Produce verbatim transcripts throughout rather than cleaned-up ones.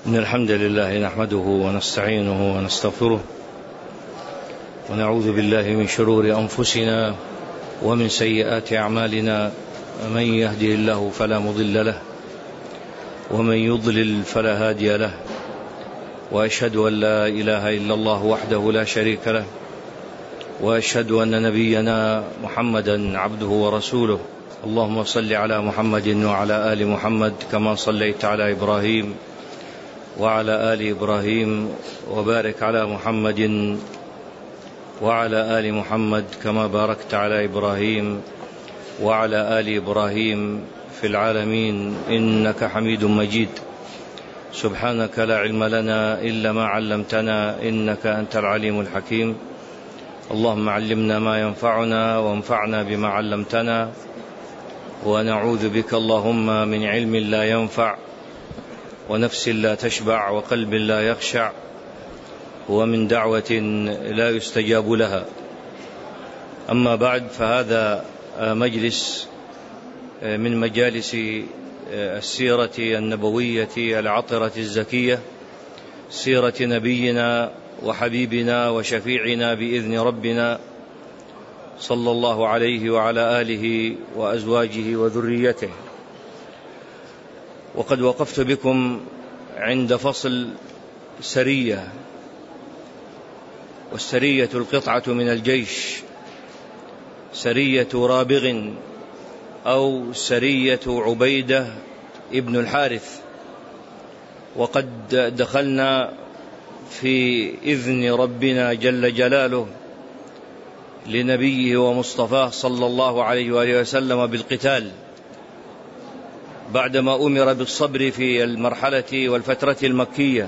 إن الحمد لله نحمده ونستعينه ونستغفره ونعوذ بالله من شرور أنفسنا ومن سيئات أعمالنا. من يهده الله فلا مضل له ومن يضلل فلا هادي له، وأشهد أن لا إله إلا الله وحده لا شريك له، وأشهد أن نبينا محمدا عبده ورسوله. اللهم صل على محمد وعلى آل محمد كما صليت على إبراهيم وعلى آل إبراهيم، وبارك على محمد وعلى آل محمد كما باركت على إبراهيم وعلى آل إبراهيم في العالمين إنك حميد مجيد. سبحانك لا علم لنا إلا ما علمتنا إنك أنت العليم الحكيم. اللهم علمنا ما ينفعنا وانفعنا بما علمتنا، ونعوذ بك اللهم من علم لا ينفع ونفس لا تشبع وقلب لا يخشع ومن دعوة لا يستجاب لها. أما بعد، فهذا مجلس من مجالس السيرة النبوية العطرة الزكية، سيرة نبينا وحبيبنا وشفيعنا بإذن ربنا صلى الله عليه وعلى آله وأزواجه وذريته. وقد وقفت بكم عند فصل سرية، والسرية القطعة من الجيش، سرية رابغ أو سرية عبيدة ابن الحارث. وقد دخلنا في إذن ربنا جل جلاله لنبيه ومصطفاه صلى الله عليه وآله وسلم بالقتال، بعدما أمر بالصبر في المرحلة والفترة المكية.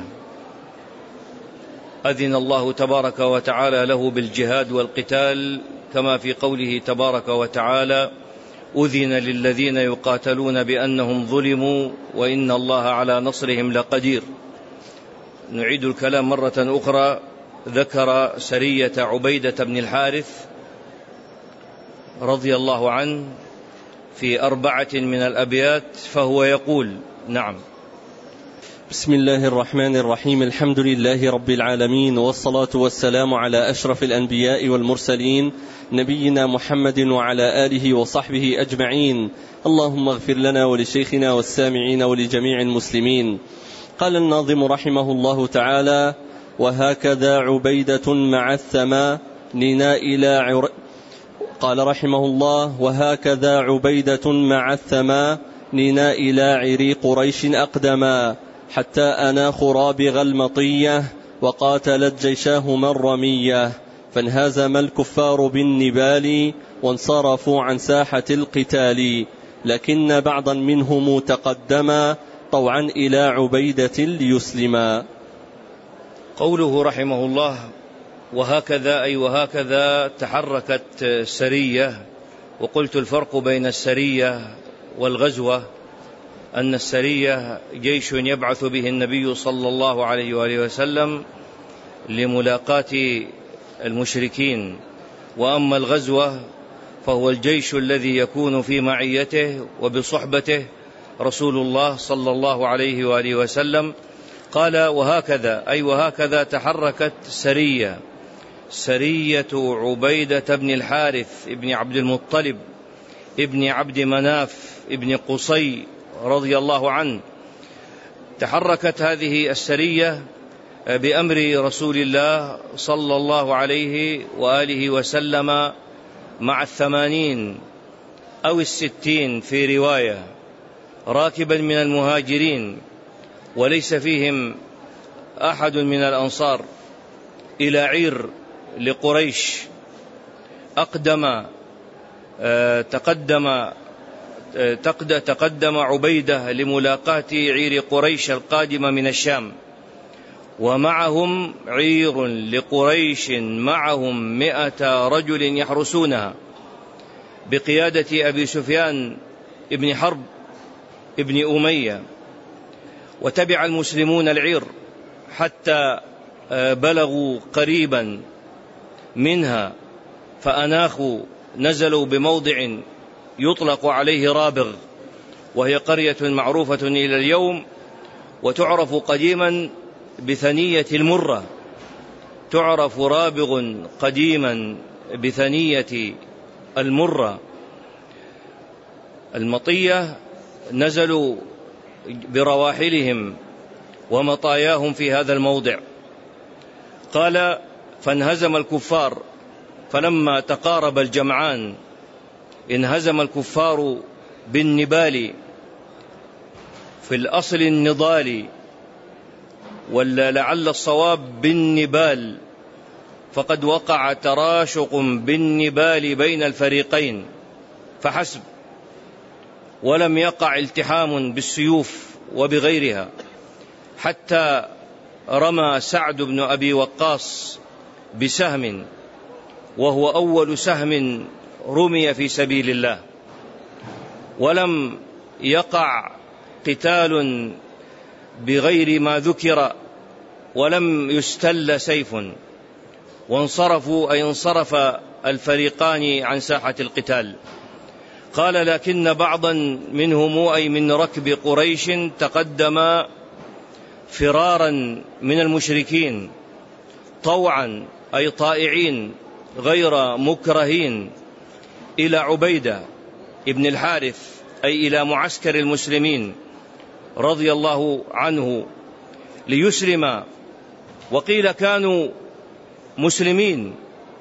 أذن الله تبارك وتعالى له بالجهاد والقتال، كما في قوله تبارك وتعالى: أذن للذين يقاتلون بأنهم ظلموا وإن الله على نصرهم لقدير. نعيد الكلام مرة أخرى. ذكر سرية عبيدة بن الحارث رضي الله عنه في أربعة من الأبيات، فهو يقول: نعم. بسم الله الرحمن الرحيم. الحمد لله رب العالمين، والصلاة والسلام على أشرف الأنبياء والمرسلين، نبينا محمد وعلى آله وصحبه أجمعين. اللهم اغفر لنا ولشيخنا والسامعين ولجميع المسلمين. قال الناظم رحمه الله تعالى: وهكذا عبيدة مع الثما لنا إلى عر... قال رحمه الله: وهكذا عبيدة مع الثما لنا إلى عري قريش أقدما، حتى أناخ رابغ المطية وقاتلت جيشاهما الرمية، فانهزم الكفار بالنبال وانصرفوا عن ساحة القتال، لكن بعضا منهم تقدما طوعا إلى عبيدة ليسلما. قوله رحمه الله: وهكذا، أي وهكذا تحركت السرية. وقلت الفرق بين السرية والغزوة أن السرية جيش يبعث به النبي صلى الله عليه وآله وسلم لملاقاة المشركين، وأما الغزوة فهو الجيش الذي يكون في معيته وبصحبته رسول الله صلى الله عليه وآله وسلم. قال: وهكذا، أي وهكذا تحركت سرية، سرية عبيدة بن الحارث ابن عبد المطلب ابن عبد مناف ابن قصي رضي الله عنه. تحركت هذه السرية بأمر رسول الله صلى الله عليه وآله وسلم مع الثمانين أو الستين في رواية، راكبا من المهاجرين وليس فيهم أحد من الأنصار، إلى عير لقريش. أقدم تقدم تقدم عبيدة لملاقاة عير قريش القادمة من الشام، ومعهم عير لقريش معهم مئة رجل يحرسونها بقيادة أبي سفيان ابن حرب ابن أمية. وتبع المسلمون العير حتى بلغوا قريبا منها، فأناخوا، نزلوا بموضع يطلق عليه رابغ، وهي قرية معروفة إلى اليوم، وتعرف قديما بثنية المرة، تعرف رابغ قديما بثنية المرة. المطية نزلوا برواحلهم ومطاياهم في هذا الموضع. قال: فانهزم الكفار، فلما تقارب الجمعان انهزم الكفار بالنبال، في الأصل النضال، ولا لعل الصواب بالنبال، فقد وقع تراشق بالنبال بين الفريقين فحسب، ولم يقع التحام بالسيوف وبغيرها، حتى رمى سعد بن أبي وقاص بسهم، وهو أول سهم رمي في سبيل الله، ولم يقع قتال بغير ما ذكر، ولم يستل سيف، وانصرفوا أي انصرف الفريقان عن ساحة القتال. قال: لكن بعضا منهم أي من ركب قريش تقدم فرارا من المشركين طوعا أي طائعين غير مكرهين إلى عبيدة ابن الحارث أي إلى معسكر المسلمين رضي الله عنه ليسلم. وقيل كانوا مسلمين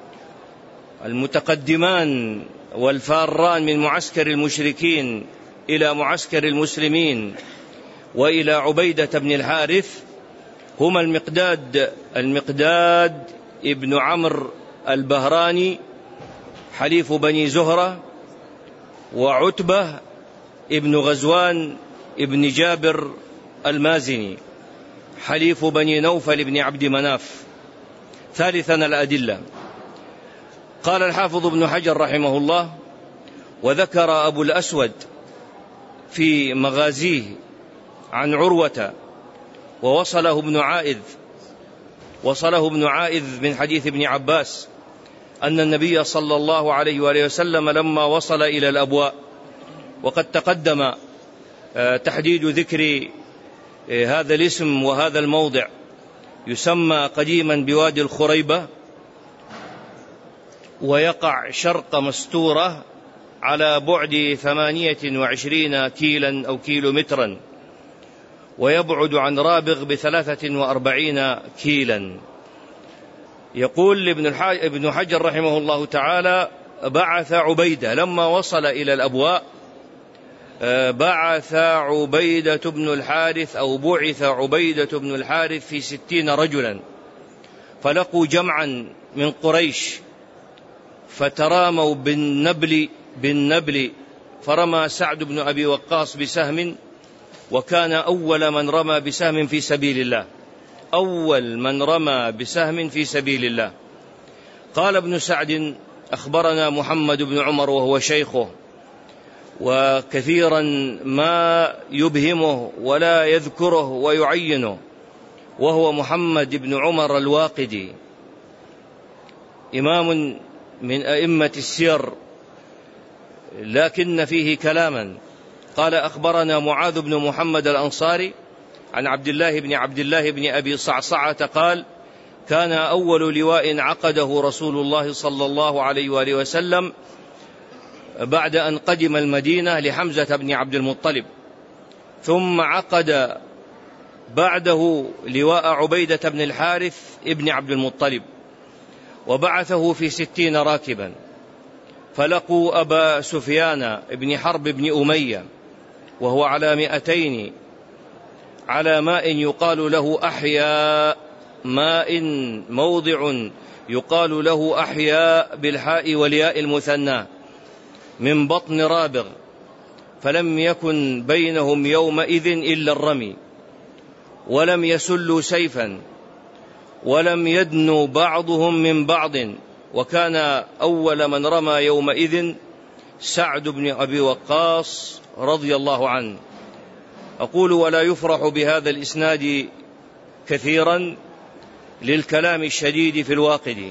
المتقدمان والفاران من معسكر المشركين إلى معسكر المسلمين وإلى عبيدة بن الحارث هما المقداد المقداد ابن عمرو البهراني حليف بني زهرة، وعتبة ابن غزوان ابن جابر المازني حليف بني نوفل بن عبد مناف. ثالثا الأدلة. قال الحافظ ابن حجر رحمه الله: وذكر أبو الأسود في مغازيه عن عروة ووصله ابن عائذ وصله ابن عائذ من حديث ابن عباس أن النبي صلى الله عليه وآله وسلم لما وصل إلى الأبواء، وقد تقدم تحديد ذكر هذا الاسم وهذا الموضع، يسمى قديما بوادي الخريبة، ويقع شرق مستورة على بعد ثمانية وعشرين كيلا أو كيلو مترا، ويبعد عن رابغ بثلاثة وأربعين كيلا. يقول ابن حجر رحمه الله تعالى: بعث عبيدة لما وصل إلى الأبواء، بعث عبيدة بن الحارث أو بعث عبيدة بن الحارث في ستين رجلا، فلقوا جمعا من قريش فتراموا بالنبل بالنبل فرمى سعد بن أبي وقاص بسهم، وكان أول من رمى بسهم في سبيل الله، أول من رمى بسهم في سبيل الله. قال ابن سعد: أخبرنا محمد بن عمر وهو شيخه، وكثيرا ما يبهمه ولا يذكره ويعينه، وهو محمد بن عمر الواقدي، إمام من أئمة السير لكن فيه كلاما. قال: أخبرنا معاذ بن محمد الأنصاري عن عبد الله بن عبد الله بن أبي صعصعة قال: كان أول لواء عقده رسول الله صلى الله عليه وآله وسلم بعد أن قدم المدينة لحمزة بن عبد المطلب، ثم عقد بعده لواء عبيدة بن الحارث ابن عبد المطلب، وبعثه في ستين راكبا، فلقوا أبا سفيان بن حرب بن أمية وهو على مئتين على ماء يقال له أحياء، ماء موضع يقال له أحياء بالحاء والياء المثنى، من بطن رابغ، فلم يكن بينهم يومئذ إلا الرمي، ولم يسلوا سيفا، ولم يدنوا بعضهم من بعض، وكان أول من رمى يومئذ سعد بن أبي وقاص رضي الله عنه. أقول: ولا يفرح بهذا الإسناد كثيرا للكلام الشديد في الواقد،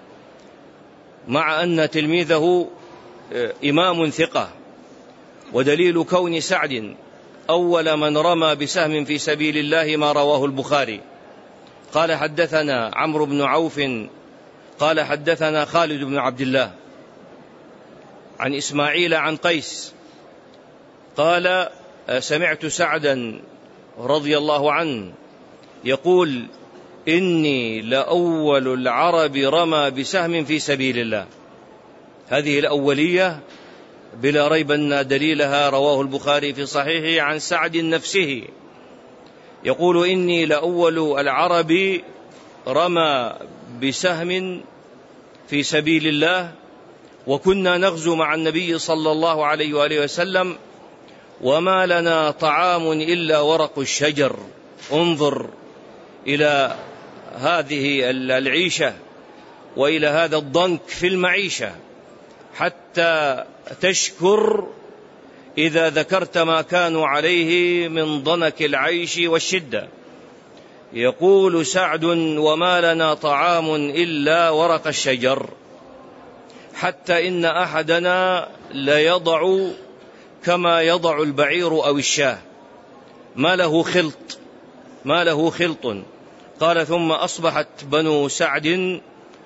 مع أن تلميذه إمام ثقة، ودليل كون سعد أول من رمى بسهم في سبيل الله ما رواه البخاري. قال حدثنا عمرو بن عوف قال حدثنا خالد بن عبد الله عن إسماعيل عن قيس قال سمعت سعدا رضي الله عنه يقول إني لأول العرب رمى بسهم في سبيل الله. هذه الأولية بلا ريب أن دليلها رواه البخاري في صحيحه عن سعد نفسه، يقول إني لأول العرب رمى بسهم في سبيل الله، وكنا نغزو مع النبي صلى الله عليه وآله وسلم وما لنا طعام إلا ورق الشجر. انظر إلى هذه العيشة وإلى هذا الضنك في المعيشة حتى تشكر إذا ذكرت ما كانوا عليه من ضنك العيش والشدة. يقول سعد وما لنا طعام إلا ورق الشجر، حتى إن أحدنا ليضع كما يضع البعير أو الشاه، ما له خلط ما له خلط. قال ثم أصبحت بنو سعد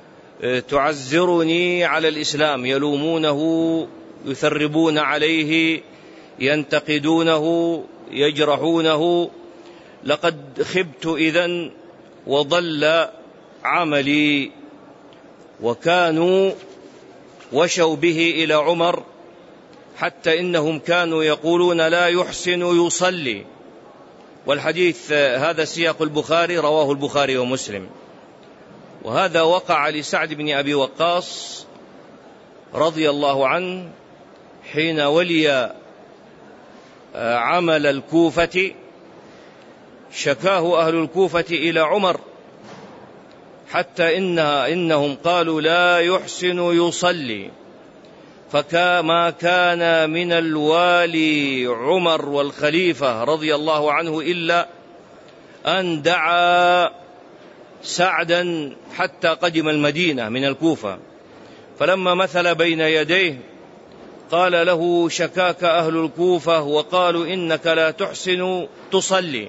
تعزرني على الإسلام، يلومونه يثربون عليه ينتقدونه يجرحونه. لقد خبت إذن وضل عملي. وكانوا وشوا به إلى عمر حتى إنهم كانوا يقولون لا يحسن يصلي. والحديث هذا سياق البخاري، رواه البخاري ومسلم. وهذا وقع لسعد بن أبي وقاص رضي الله عنه حين ولي عمل الكوفة، شكاه أهل الكوفة إلى عمر حتى إن إنهم قالوا لا يحسن يصلي. فما كان من الوالي عمر والخليفة رضي الله عنه إلا أن دعا سعدا حتى قدم المدينة من الكوفة، فلما مثل بين يديه قال له شكاك أهل الكوفة وقالوا إنك لا تحسن تصلي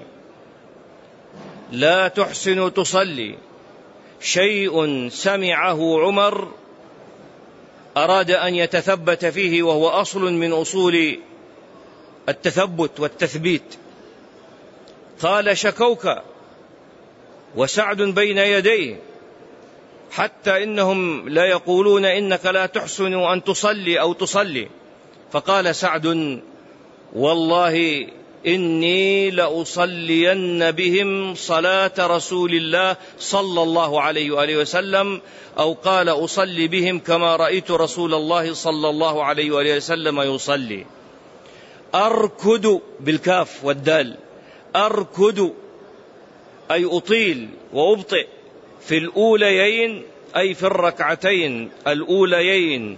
لا تحسن تصلي. شيء سمعه عمر أراد أن يتثبت فيه، وهو أصل من أصول التثبت والتثبيت. قال شكوك وسعد بين يديه حتى إنهم لا يقولون إنك لا تحسن أن تصلي أو تصلي. فقال سعد والله إني لأصلين بهم صلاة رسول الله صلى الله عليه وآله وسلم، أو قال أصلي بهم كما رأيت رسول الله صلى الله عليه وآله وسلم يصلي. أركض بالكاف والدال، أركض أي أطيل وأبطئ في الأوليين أي في الركعتين الأوليين،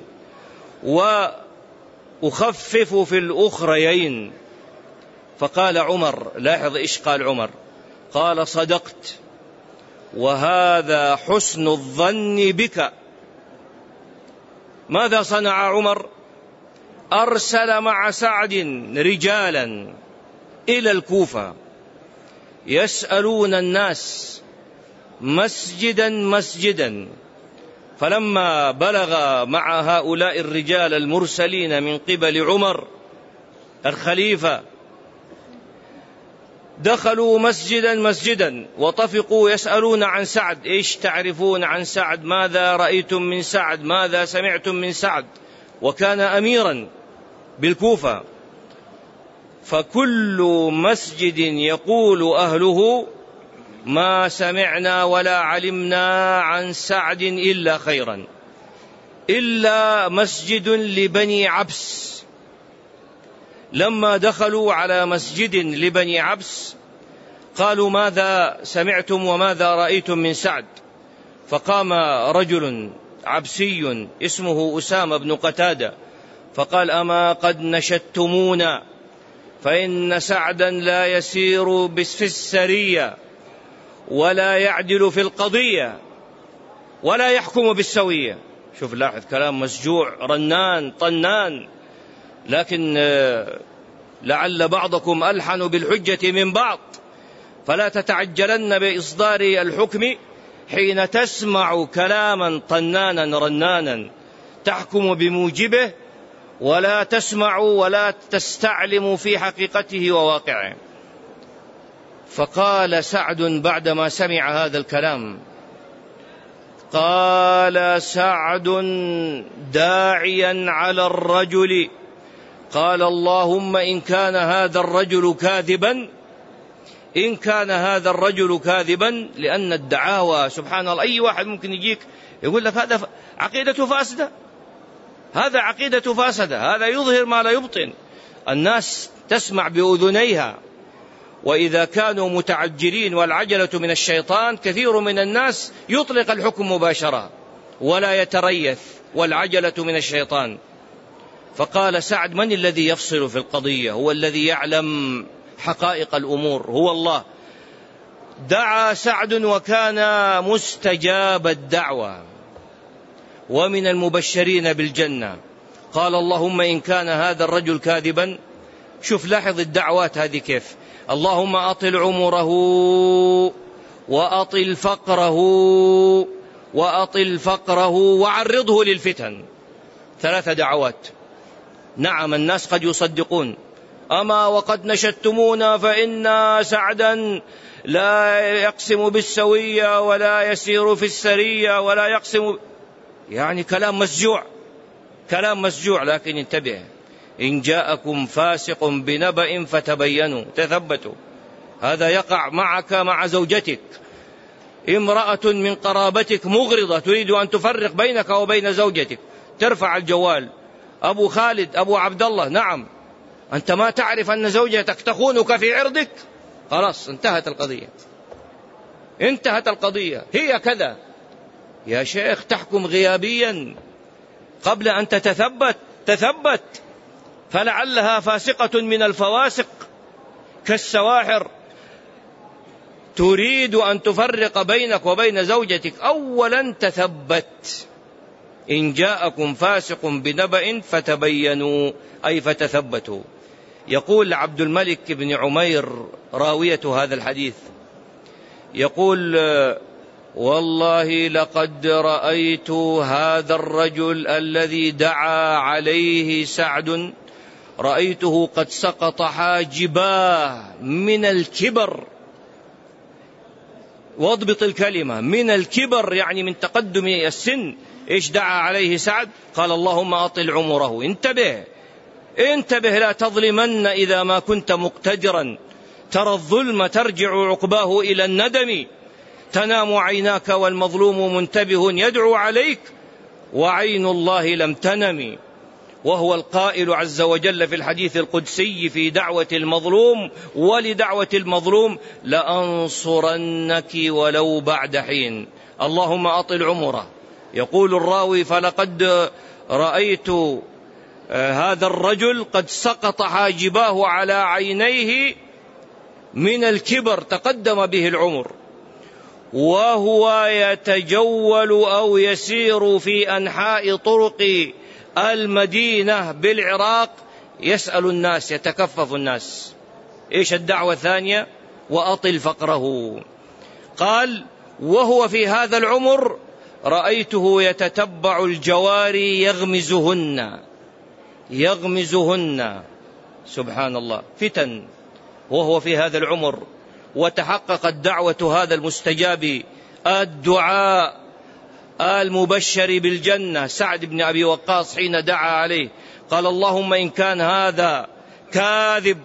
وأخفف في الأخريين. فقال عمر، لاحظ إيش قال عمر، قال صدقت وهذا حسن الظن بك. ماذا صنع عمر؟ أرسل مع سعد رجالا إلى الكوفة يسألون الناس مسجدا مسجدا، فلما بلغ مع هؤلاء الرجال المرسلين من قبل عمر الخليفة دخلوا مسجدا مسجدا وطفقوا يسألون عن سعد. إيش تعرفون عن سعد؟ ماذا رأيتم من سعد؟ ماذا سمعتم من سعد؟ وكان أميرا بالكوفة. فكل مسجد يقول أهله ما سمعنا ولا علمنا عن سعد إلا خيرا، إلا مسجد لبني عبس. لما دخلوا على مسجد لبني عبس قالوا ماذا سمعتم وماذا رأيتم من سعد؟ فقام رجل عبسي اسمه أسامة بن قتادة فقال أما قد نشدتمونا، فإن سعدا لا يسير في السرية ولا يعدل في القضية ولا يحكم بالسوية. شوف لاحظ كلام مسجوع رنان طنان، لكن لعل بعضكم ألحن بالحجة من بعض، فلا تتعجلن بإصدار الحكم حين تسمع كلاما طنانا رنانا تحكم بموجبه، ولا تسمع ولا تستعلم في حقيقته وواقعه. فقال سعد بعدما سمع هذا الكلام، قال سعد داعيا على الرجل، قال اللهم إن كان هذا الرجل كاذبا، إن كان هذا الرجل كاذبا، لأن الدعاوى سبحان الله أي واحد ممكن يجيك يقول لك هذا عقيدة فاسدة، هذا عقيدة فاسدة، هذا يظهر ما لا يبطن. الناس تسمع بأذنيها، وإذا كانوا متعجلين والعجلة من الشيطان كثير من الناس يطلق الحكم مباشرة ولا يتريث، والعجلة من الشيطان. فقال سعد من الذي يفصل في القضية؟ هو الذي يعلم حقائق الأمور، هو الله. دعا سعد وكان مستجاب الدعوة ومن المبشرين بالجنة. قال اللهم إن كان هذا الرجل كاذبا، شوف لاحظ الدعوات هذه كيف، اللهم أطل عمره وأطل فقره وأطل فقره وعرضه للفتن. ثلاث دعوات. نعم الناس قد يصدقون، أما وقد نشدتمونا فإن سعدا لا يقسم بالسوية ولا يسير في السرية ولا يقسم، يعني كلام مسجوع، كلام مسجوع. لكن انتبه، إن جاءكم فاسق بنبأ فتبينوا، تثبتوا. هذا يقع معك مع زوجتك، امرأة من قرابتك مغرضة تريد أن تفرق بينك وبين زوجتك، ترفع الجوال، أبو خالد أبو عبد الله، نعم أنت ما تعرف أن زوجتك تخونك في عرضك، خلاص انتهت القضية، انتهت القضية، هي كذا. يا شيخ تحكم غيابيا قبل أن تتثبت، تثبت، فلعلها فاسقة من الفواسق كالسواحر تريد أن تفرق بينك وبين زوجتك. أولا تثبت، إن جاءكم فاسق بنبأ فتبينوا، أي فتثبتوا. يقول عبد الملك بن عمير راوية هذا الحديث، يقول والله لقد رأيت هذا الرجل الذي دعا عليه سعد، رأيته قد سقط حاجباه من الكبر، واضبط الكلمة من الكبر، يعني من تقدم السن. إيش دعا عليه سعد؟ قال اللهم أطل عمره. انتبه انتبه، لا تظلمن إذا ما كنت مقتدرا، ترى الظلم ترجع عقباه إلى الندم، تنام عيناك والمظلوم منتبه يدعو عليك وعين الله لم تنم. وهو القائل عز وجل في الحديث القدسي في دعوة المظلوم ولدعوة المظلوم لأنصرنك ولو بعد حين، اللهم أطل عمره. يقول الراوي فلقد رأيت هذا الرجل قد سقط حاجباه على عينيه من الكبر، تقدم به العمر، وهو يتجول أو يسير في أنحاء طرق المدينة بالعراق يسأل الناس، يتكفف الناس. إيش الدعوة الثانية؟ وأطل فقره. قال وهو في هذا العمر رأيته يتتبع الجواري يغمزهن يغمزهن سبحان الله، فتن وهو في هذا العمر. وتحققت دعوة هذا المستجاب الدعاء المبشر بالجنة سعد بن أبي وقاص حين دعا عليه قال اللهم إن كان هذا كاذب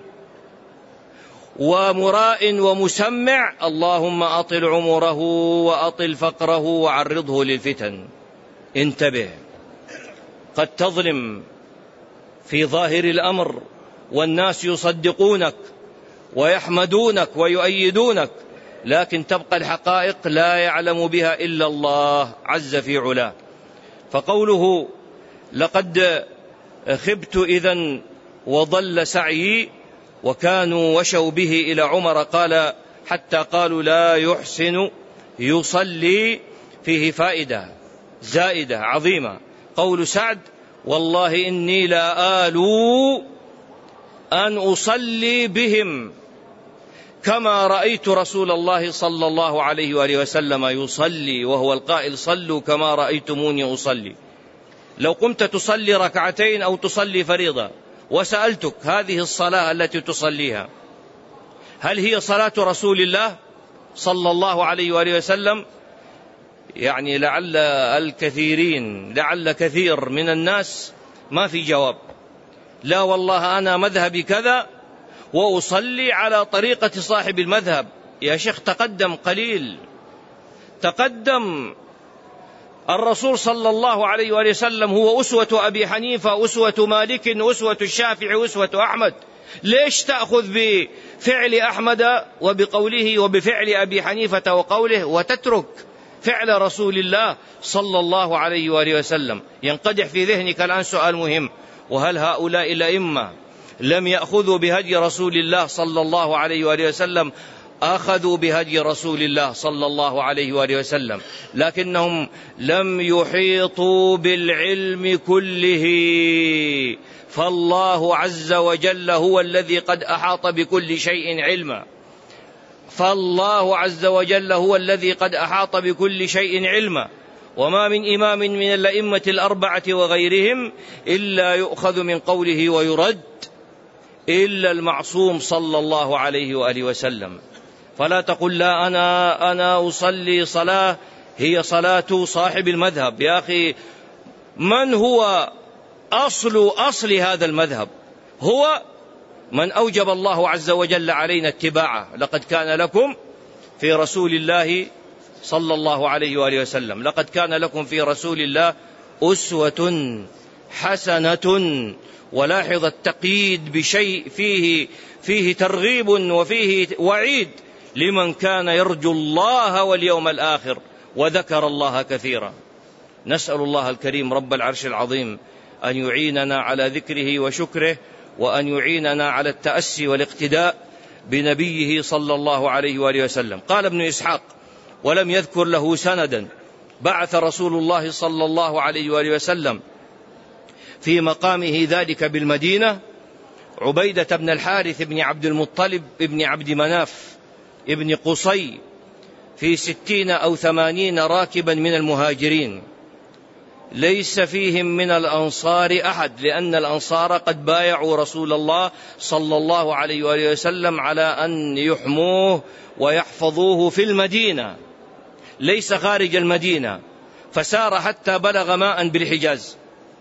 ومراء ومسمع، اللهم أطل عمره وأطل فقره وعرضه للفتن. انتبه، قد تظلم في ظاهر الأمر والناس يصدقونك ويحمدونك ويؤيدونك، لكن تبقى الحقائق لا يعلم بها إلا الله عز في علاه. فقوله لقد خبت إذن وضل سعيي، وكانوا وشوا به إلى عمر قال حتى قالوا لا يحسن يصلي، فيه فائدة زائدة عظيمة. قول سعد والله إني لا آلو أن أصلي بهم كما رأيت رسول الله صلى الله عليه وآله وسلم يصلي، وهو القائل صلوا كما رأيتموني أصلي. لو قمت تصلي ركعتين أو تصلي فريضة وسألتك هذه الصلاة التي تصليها هل هي صلاة رسول الله صلى الله عليه وآله وسلم؟ يعني لعل الكثيرين لعل كثير من الناس ما في جواب. لا والله أنا مذهبي كذا وأصلي على طريقة صاحب المذهب. يا شيخ تقدم قليل، تقدم. الرسول صلى الله عليه وآله وسلم هو أسوة أبي حنيفة، أسوة مالك، أسوة الشافعي، أسوة أحمد. ليش تأخذ بفعل أحمد وبقوله وبفعل أبي حنيفة وقوله وتترك فعل رسول الله صلى الله عليه وآله وسلم؟ ينقدح في ذهنك الآن سؤال مهم: وهل هؤلاء الأئمة لم يأخذوا بهدي رسول الله صلى الله عليه وآله وسلم؟ أخذوا بهدي رسول الله صلى الله عليه وآله وسلم، لكنهم لم يحيطوا بالعلم كله، فالله عز وجل هو الذي قد أحاط بكل شيء علما. فالله عز وجل هو الذي قد أحاط بكل شيء علما. وما من إمام من الأئمة الأربعة وغيرهم إلا يؤخذ من قوله ويرد إلا المعصوم صلى الله عليه وآله وسلم. فلا تقل لا أنا أنا أصلي صلاة هي صلاة صاحب المذهب. يا أخي، من هو أصل أصل هذا المذهب؟ هو من أوجب الله عز وجل علينا اتباعه. لقد كان لكم في رسول الله صلى الله عليه وآله وسلم لقد كان لكم في رسول الله أسوة حسنة. ولاحظ التقييد بشيء فيه فيه ترغيب وفيه وعيد لمن كان يرجو الله واليوم الآخر وذكر الله كثيرا. نسأل الله الكريم رب العرش العظيم أن يعيننا على ذكره وشكره، وأن يعيننا على التأسي والاقتداء بنبيه صلى الله عليه وآله وسلم. قال ابن إسحاق ولم يذكر له سندا: بعث رسول الله صلى الله عليه وآله وسلم في مقامه ذلك بالمدينة عبيدة بن الحارث بن عبد المطلب بن عبد مناف ابن قصي في ستين أو ثمانين راكبا من المهاجرين، ليس فيهم من الأنصار أحد، لأن الأنصار قد بايعوا رسول الله صلى الله عليه وآله وسلم على أن يحموه ويحفظوه في المدينة، ليس خارج المدينة. فسار حتى بلغ ماء بالحجاز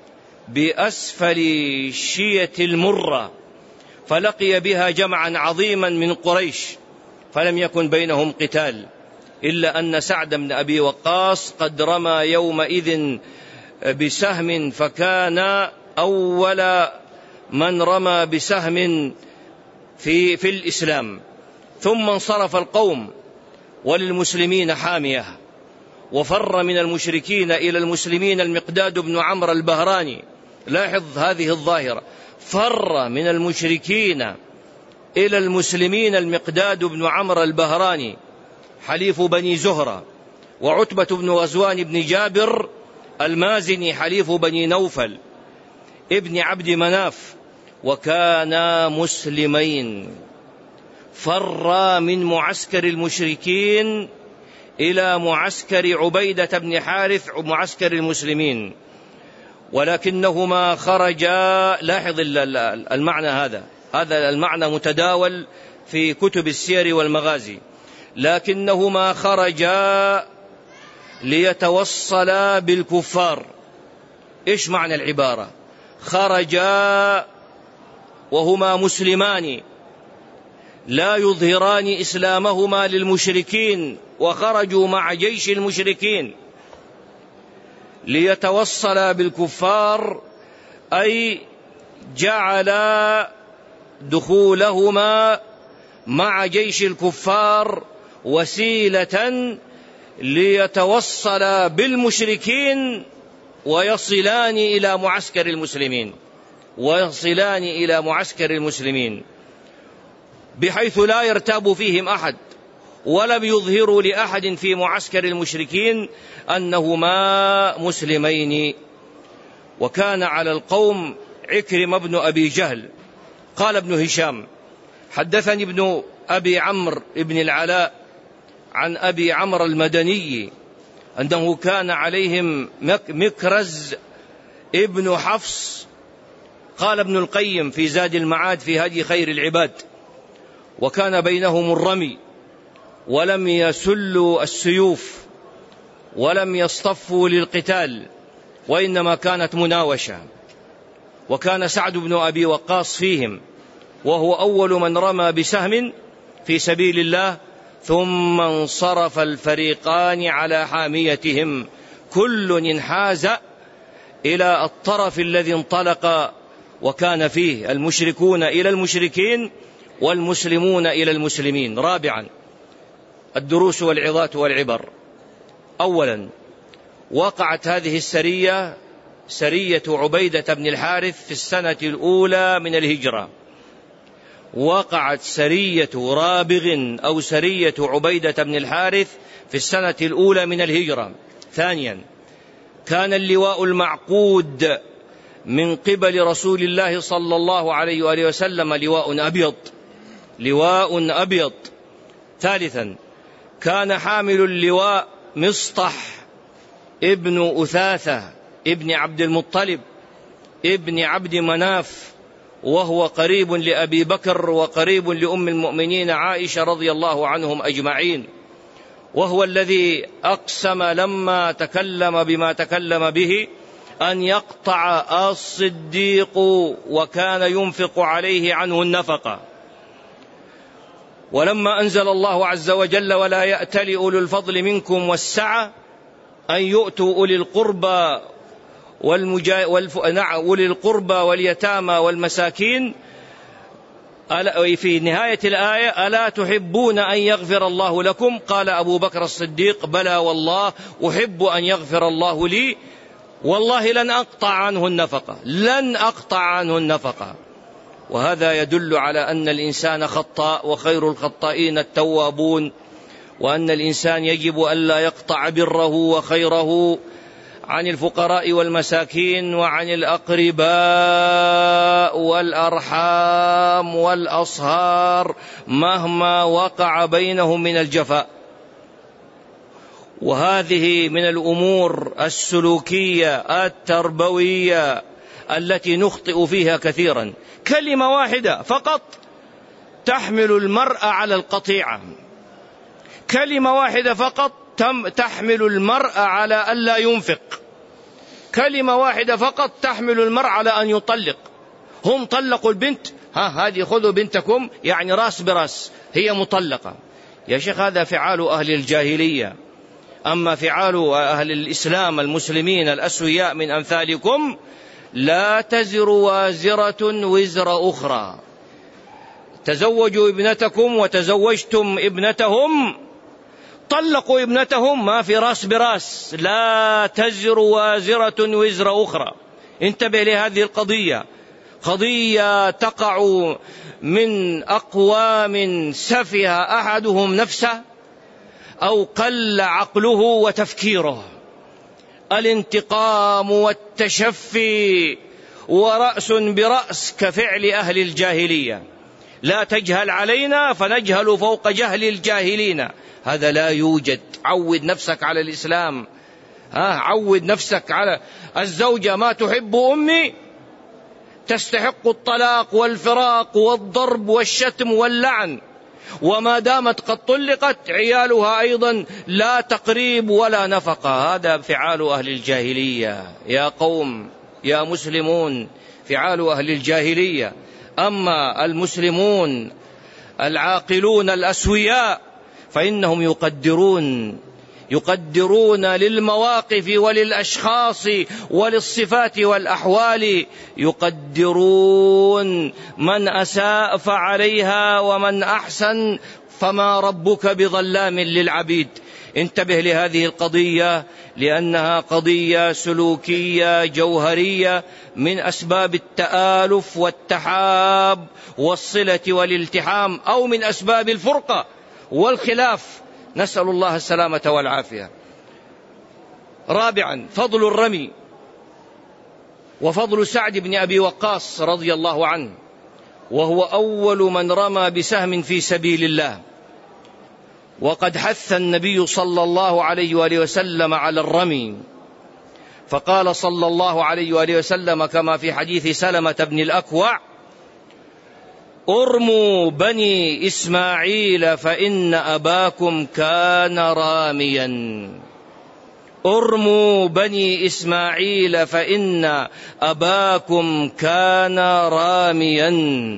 بأسفل شية المرة، فلقي بها جمعا عظيما من قريش، فلم يكن بينهم قتال، إلا أن سعد بن أبي وقاص قد رمى يومئذ بسهم، فكان أول من رمى بسهم في, في الإسلام. ثم انصرف القوم وللمسلمين حامية، وفر من المشركين إلى المسلمين المقداد بن عمرو البهراني. لاحظ هذه الظاهرة: فر من المشركين إلى المسلمين المقداد بن عمرو البهراني حليف بني زهرة، وعتبة بن غزوان بن جابر المازني حليف بني نوفل ابن عبد مناف، وكانا مسلمين. فر من معسكر المشركين إلى معسكر عبيدة بن حارث معسكر المسلمين، ولكنهما خرجا. لاحظ المعنى هذا هذا المعنى متداول في كتب السير والمغازي. لكنهما خرجا ليتوصلا بالكفار. إيش معنى العبارة؟ خرجا وهما مسلمان لا يظهران إسلامهما للمشركين، وخرجوا مع جيش المشركين ليتوصلا بالكفار، أي جعل دخولهما مع جيش الكفار وسيلة ليتوصلا بالمشركين ويصلان إلى معسكر المسلمين ويصلان إلى معسكر المسلمين بحيث لا يرتاب فيهم أحد، ولم يظهروا لأحد في معسكر المشركين أنهما مسلمين. وكان على القوم عكرمة بن أبي جهل قال ابن هشام: حدثني ابن أبي عمرو ابن العلاء عن أبي عمرو المدني أنه كان عليهم مكرز ابن حفص. قال ابن القيم في زاد المعاد في هدي خير العباد: وكان بينهم الرمي، ولم يسلوا السيوف، ولم يصطفوا للقتال، وإنما كانت مناوشة. وكان سعد بن أبي وقاص فيهم، وهو أول من رمى بسهم في سبيل الله، ثم انصرف الفريقان على حاميتهم، كل انحاز إلى الطرف الذي انطلق وكان فيه، المشركون إلى المشركين والمسلمون إلى المسلمين. رابعا: الدروس والعظات والعبر. أولا: وقعت هذه السرية سرية عبيدة بن الحارث في السنة الأولى من الهجرة. وقعت سرية رابغ أو سرية عبيدة بن الحارث في السنة الأولى من الهجرة. ثانيا: كان اللواء المعقود من قبل رسول الله صلى الله عليه وآله وسلم لواء أبيض، لواء أبيض. ثالثا: كان حامل اللواء مصطح ابن أثاثة ابن عبد المطلب ابن عبد مناف، وهو قريب لأبي بكر وقريب لأم المؤمنين عائشة رضي الله عنهم أجمعين، وهو الذي أقسم لما تكلم بما تكلم به أن يقطع الصديق، وكان ينفق عليه عنه النفقة. ولما أنزل الله عز وجل: ولا يأتل أولو الفضل منكم والسعة أن يؤتوا أولي القربى والمجا... والف... نعم أولي القربى واليتامى والمساكين، في نهاية الآية: ألا تحبون أن يغفر الله لكم؟ قال أبو بكر الصديق: بلى والله أحب أن يغفر الله لي، والله لن أقطع عنه النفقة، لن أقطع عنه النفقة. وهذا يدل على أن الإنسان خطاء، وخير الخطائين التوابون، وأن الإنسان يجب ألا يقطع بره وخيره عن الفقراء والمساكين وعن الأقرباء والأرحام والأصهار مهما وقع بينهم من الجفاء. وهذه من الأمور السلوكية التربوية التي نخطئ فيها كثيرا. كلمة واحدة فقط تحمل المرء على القطيعة، كلمة واحدة فقط تحمل المرء على ألا ينفق، كلمة واحدة فقط تحمل المرء على أن يطلق. هم طلقوا البنت، ها هذه خذوا بنتكم، يعني راس براس، هي مطلقة. يا شيخ هذا فعال أهل الجاهلية، أما فعال أهل الإسلام المسلمين الأسوياء من أمثالكم: لا تزر وازرة وزر أخرى. تزوجوا ابنتكم وتزوجتم ابنتهم، طلقوا ابنتهم، ما في راس براس، لا تزر وازرة وزر أخرى. انتبه لهذه القضية، قضية تقع من أقوام سفه أحدهم نفسه أو قل عقله وتفكيره. الانتقام والتشفي ورأس برأس كفعل أهل الجاهلية. لا تجهل علينا فنجهل فوق جهل الجاهلين، هذا لا يوجد. عود نفسك على الإسلام، ها عود نفسك على الزوجة. ما تحب أمي تستحق الطلاق والفراق والضرب والشتم واللعن، وما دامت قد طلقت عيالها أيضا لا تقريب ولا نفقة. هذا فعال أهل الجاهلية يا قوم، يا مسلمون، فعال أهل الجاهلية. أما المسلمون العاقلون الأسوياء فإنهم يقدرون يقدرون للمواقف وللأشخاص وللصفات والأحوال، يقدرون من أساء فعليها ومن أحسن، فما ربك بظلام للعبيد. انتبه لهذه القضية، لأنها قضية سلوكية جوهرية من أسباب التآلف والتحاب والصلة والالتحام، أو من أسباب الفرقة والخلاف، نسأل الله السلامة والعافية. رابعا: فضل الرمي وفضل سعد بن أبي وقاص رضي الله عنه. وهو أول من رمى بسهم في سبيل الله. وقد حث النبي صلى الله عليه وآله وسلم على الرمي، فقال صلى الله عليه وآله وسلم كما في حديث سلمة بن الأكوع: ارموا بني إسماعيل فإن أباكم كان راميا. ارموا بني إسماعيل فإن أباكم كان راميا.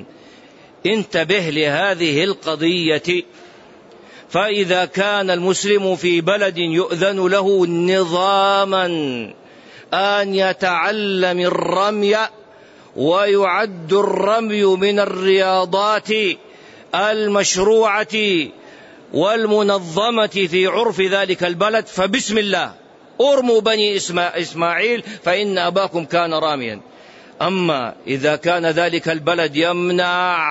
انتبه لهذه القضية. فإذا كان المسلم في بلد يؤذن له نظاما أن يتعلم الرمي، ويعد الرمي من الرياضات المشروعة والمنظمة في عرف ذلك البلد، فبسم الله ارموا بني إسماعيل فإن أباكم كان راميا. أما إذا كان ذلك البلد يمنع،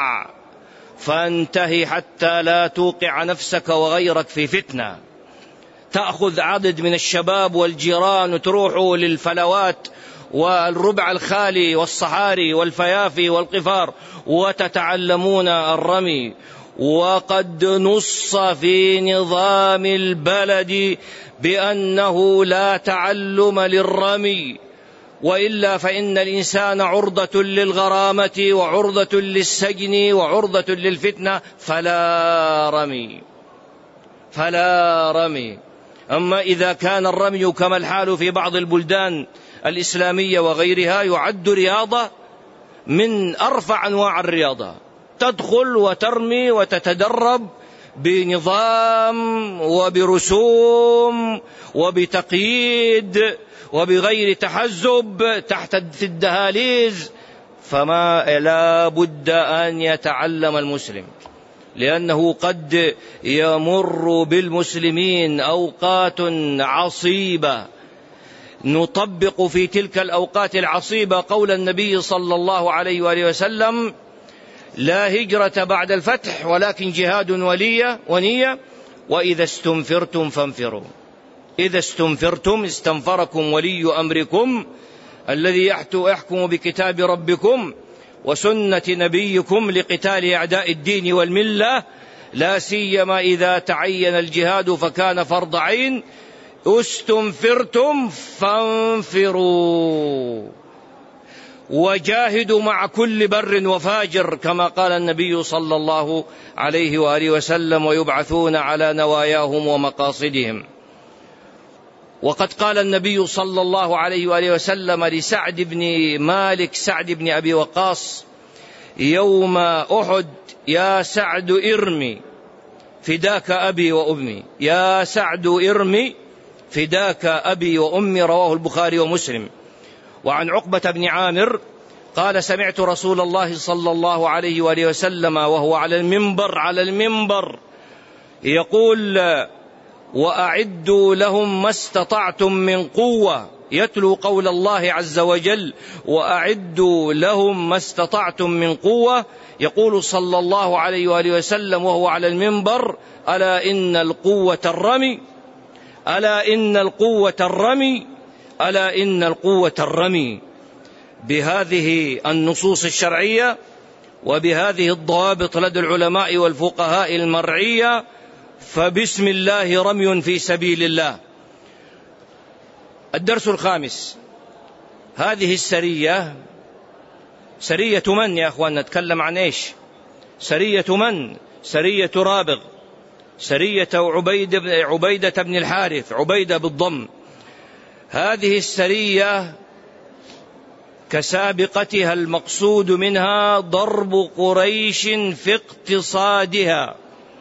فانتهي حتى لا توقع نفسك وغيرك في فتنة. تأخذ عدد من الشباب والجيران وتروحوا للفلوات والربع الخالي والصحاري والفيافي والقفار وتتعلمون الرمي. وقد نص في نظام البلد بأنه لا تعلم للرمي، وإلا فإن الإنسان عرضة للغرامة وعرضة للسجن وعرضة للفتنة، فلا رمي فلا رمي. أما إذا كان الرمي كما الحال في بعض البلدان الإسلامية وغيرها يعد رياضة من أرفع أنواع الرياضة، تدخل وترمي وتتدرب بنظام وبرسوم وبتقييد وبغير تحزب تحت الدهاليز، فما لا بد أن يتعلم المسلم، لأنه قد يمر بالمسلمين أوقات عصيبة. نطبق في تلك الأوقات العصيبة قول النبي صلى الله عليه وآله وسلم: لا هجرة بعد الفتح ولكن جهاد ولية ونية، وإذا استنفرتم فانفروا. إذا استنفرتم استنفركم ولي أمركم الذي يحكم بكتاب ربكم وسنة نبيكم لقتال أعداء الدين والملة، لا سيما إذا تعين الجهاد فكان فرض عين. استنفرتم فانفروا وجاهدوا مع كل بر وفاجر، كما قال النبي صلى الله عليه وآله وسلم: ويبعثون على نواياهم ومقاصدهم. وقد قال النبي صلى الله عليه وآله وسلم لسعد بن مالك سعد بن أبي وقاص يوم أحد: يا سعد ارمي فداك أبي وأمي، يا سعد ارمي فداك أبي وأمي، رواه البخاري ومسلم. وعن عقبة بن عامر قال: سمعت رسول الله صلى الله عليه وآله وسلم وهو على المنبر على المنبر يقول: وأعدوا لهم ما استطعتم من قوة، يتلو قول الله عز وجل: وأعدوا لهم ما استطعتم من قوة. يقول صلى الله عليه وآله وسلم وهو على المنبر: ألا إن القوة الرمي، ألا إن القوة الرمي، ألا إن القوة الرمي. بهذه النصوص الشرعية وبهذه الضوابط لدى العلماء والفقهاء المرعية، فبسم الله رمي في سبيل الله. الدرس الخامس: هذه السرية سرية من يا أخوان؟ نتكلم عن إيش؟ سرية من؟ سرية رابغ، سرية عبيد عبيدة بن الحارث، عبيدة بالضم. هذه السرية كسابقتها المقصود منها ضرب قريش في اقتصادها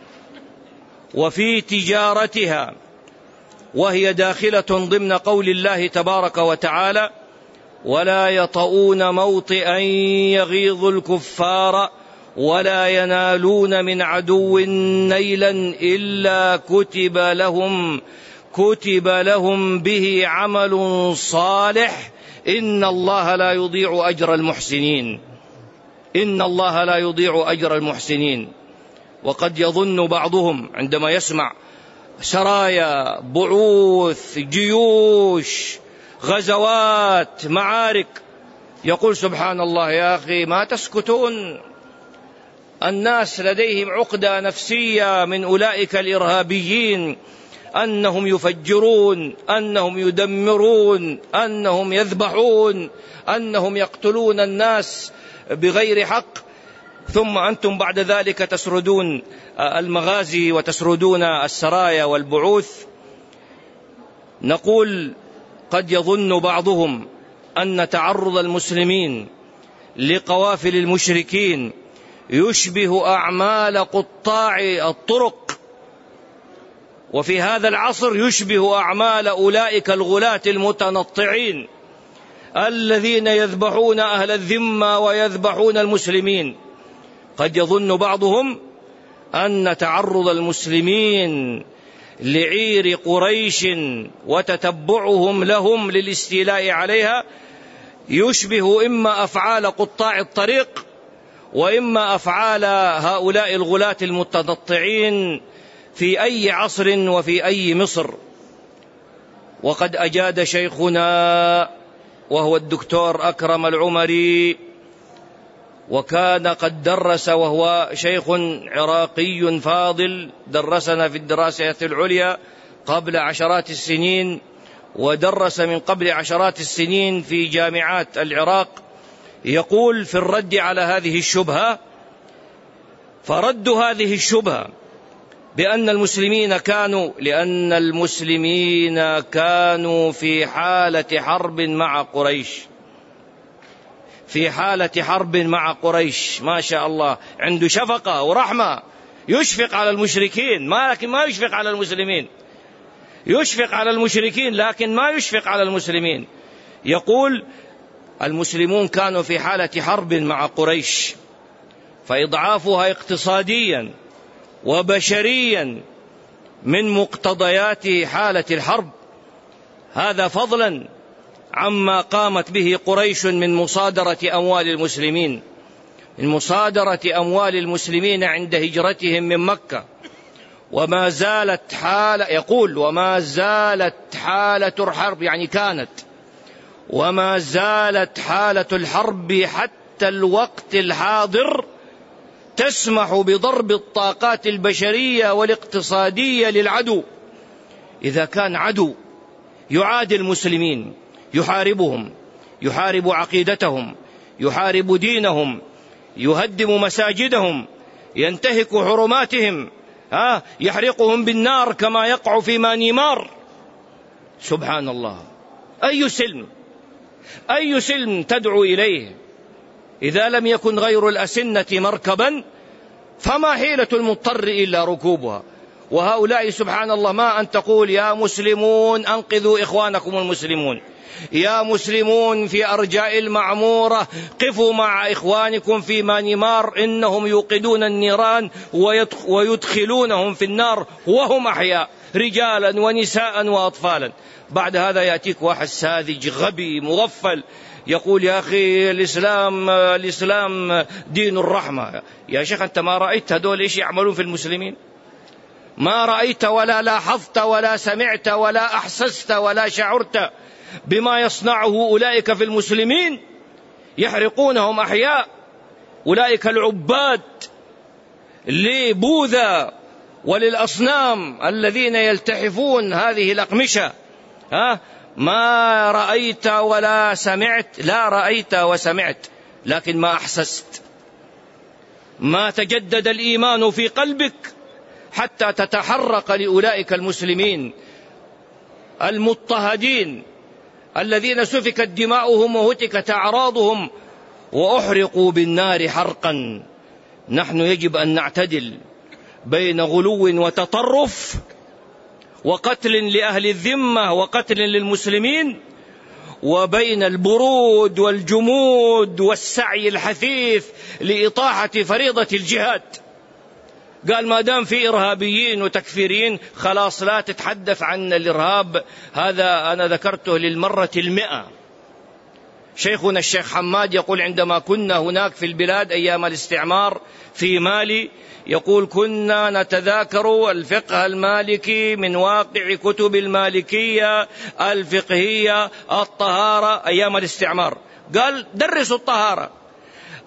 وفي تجارتها، وهي داخلة ضمن قول الله تبارك وتعالى: ولا يطؤون موطئا يغيظ الكفار ولا ينالون من عدو نيلا إلا كتب لهم كتب لهم به عمل صالح إن الله لا يضيع أجر المحسنين، إن الله لا يضيع أجر المحسنين. وقد يظن بعضهم عندما يسمع سرايا، بعوث، جيوش، غزوات، معارك، يقول: سبحان الله يا أخي، ما تسكتون؟ الناس لديهم عقدة نفسية من أولئك الإرهابيين، أنهم يفجرون، أنهم يدمرون، أنهم يذبحون، أنهم يقتلون الناس بغير حق، ثم أنتم بعد ذلك تسردون المغازي وتسردون السرايا والبعوث. نقول قد يظن بعضهم أن تعرض المسلمين لقوافل المشركين يشبه أعمال قطاع الطرق، وفي هذا العصر يشبه أعمال أولئك الغلاة المتنطعين الذين يذبحون أهل الذمة ويذبحون المسلمين. قد يظن بعضهم أن تعرض المسلمين لعير قريش وتتبعهم لهم للاستيلاء عليها يشبه إما أفعال قطاع الطريق وإما أفعال هؤلاء الغلاة المتنطعين في أي عصر وفي أي مصر. وقد أجاد شيخنا وهو الدكتور أكرم العمري، وكان قد درس وهو شيخ عراقي فاضل، درسنا في الدراسة العليا قبل عشرات السنين، ودرس من قبل عشرات السنين في جامعات العراق، يقول في الرد على هذه الشبهة: فرد هذه الشبهة بأن المسلمين كانوا لأن المسلمين كانوا في حالة حرب مع قريش، في حالة حرب مع قريش، ما شاء الله، عنده شفقة ورحمة، يشفق على المشركين ما لكن ما يشفق على المسلمين، يشفق على المشركين لكن ما يشفق على المسلمين. يقول المسلمون كانوا في حالة حرب مع قريش، فإضعافها اقتصاديا وبشريا من مقتضيات حالة الحرب، هذا فضلا عما قامت به قريش من مصادرة أموال المسلمين، من مصادرة أموال المسلمين عند هجرتهم من مكة. وما زالت حالة، يقول وما زالت حالة الحرب، يعني كانت وما زالت حالة الحرب حتى الوقت الحاضر تسمح بضرب الطاقات البشرية والاقتصادية للعدو. إذا كان عدو يعادي المسلمين، يحاربهم، يحارب عقيدتهم، يحارب دينهم، يهدم مساجدهم، ينتهك حرماتهم، ها يحرقهم بالنار كما يقع في مانيمار، سبحان الله، أي سلم أي سلم تدعو إليه إذا لم يكن غير الأسنة مركبا؟ فما حيلة المضطر إلا ركوبها. وهؤلاء سبحان الله ما أن تقول يا مسلمون أنقذوا إخوانكم المسلمون، يا مسلمون في أرجاء المعمورة قفوا مع إخوانكم في مانيمار إنهم يوقدون النيران ويدخلونهم في النار وهم أحياء، رجالا ونساء وأطفالا. بعد هذا يأتيك واحد ساذج غبي مغفل يقول يا أخي الإسلام الإسلام دين الرحمة. يا شيخ أنت ما رأيت هذول إيش يعملون في المسلمين؟ ما رأيت ولا لاحظت ولا سمعت ولا أحسست ولا شعرت بما يصنعه أولئك في المسلمين؟ يحرقونهم أحياء، أولئك العباد لبوذا وللأصنام الذين يلتحفون هذه الأقمشة. ها ما رأيت ولا سمعت، لا رأيت وسمعت لكن ما أحسست، ما تجدد الإيمان في قلبك حتى تتحرق لأولئك المسلمين المضطهدين الذين سفكت دماؤهم وهتكت أعراضهم وأحرقوا بالنار حرقا. نحن يجب أن نعتدل بين غلو وتطرف وقتل لأهل الذمة وقتل للمسلمين، وبين البرود والجمود والسعي الحثيث لإطاحة فريضة الجهاد. قال ما دام في إرهابيين وتكفيرين خلاص لا تتحدث عن الإرهاب. هذا أنا ذكرته للمرة المئة. شيخنا الشيخ حماد يقول عندما كنا هناك في البلاد أيام الاستعمار في مالي، يقول كنا نتذاكر الفقه المالكي من واقع كتب المالكية الفقهية الطهارة أيام الاستعمار. قال درسوا الطهارة.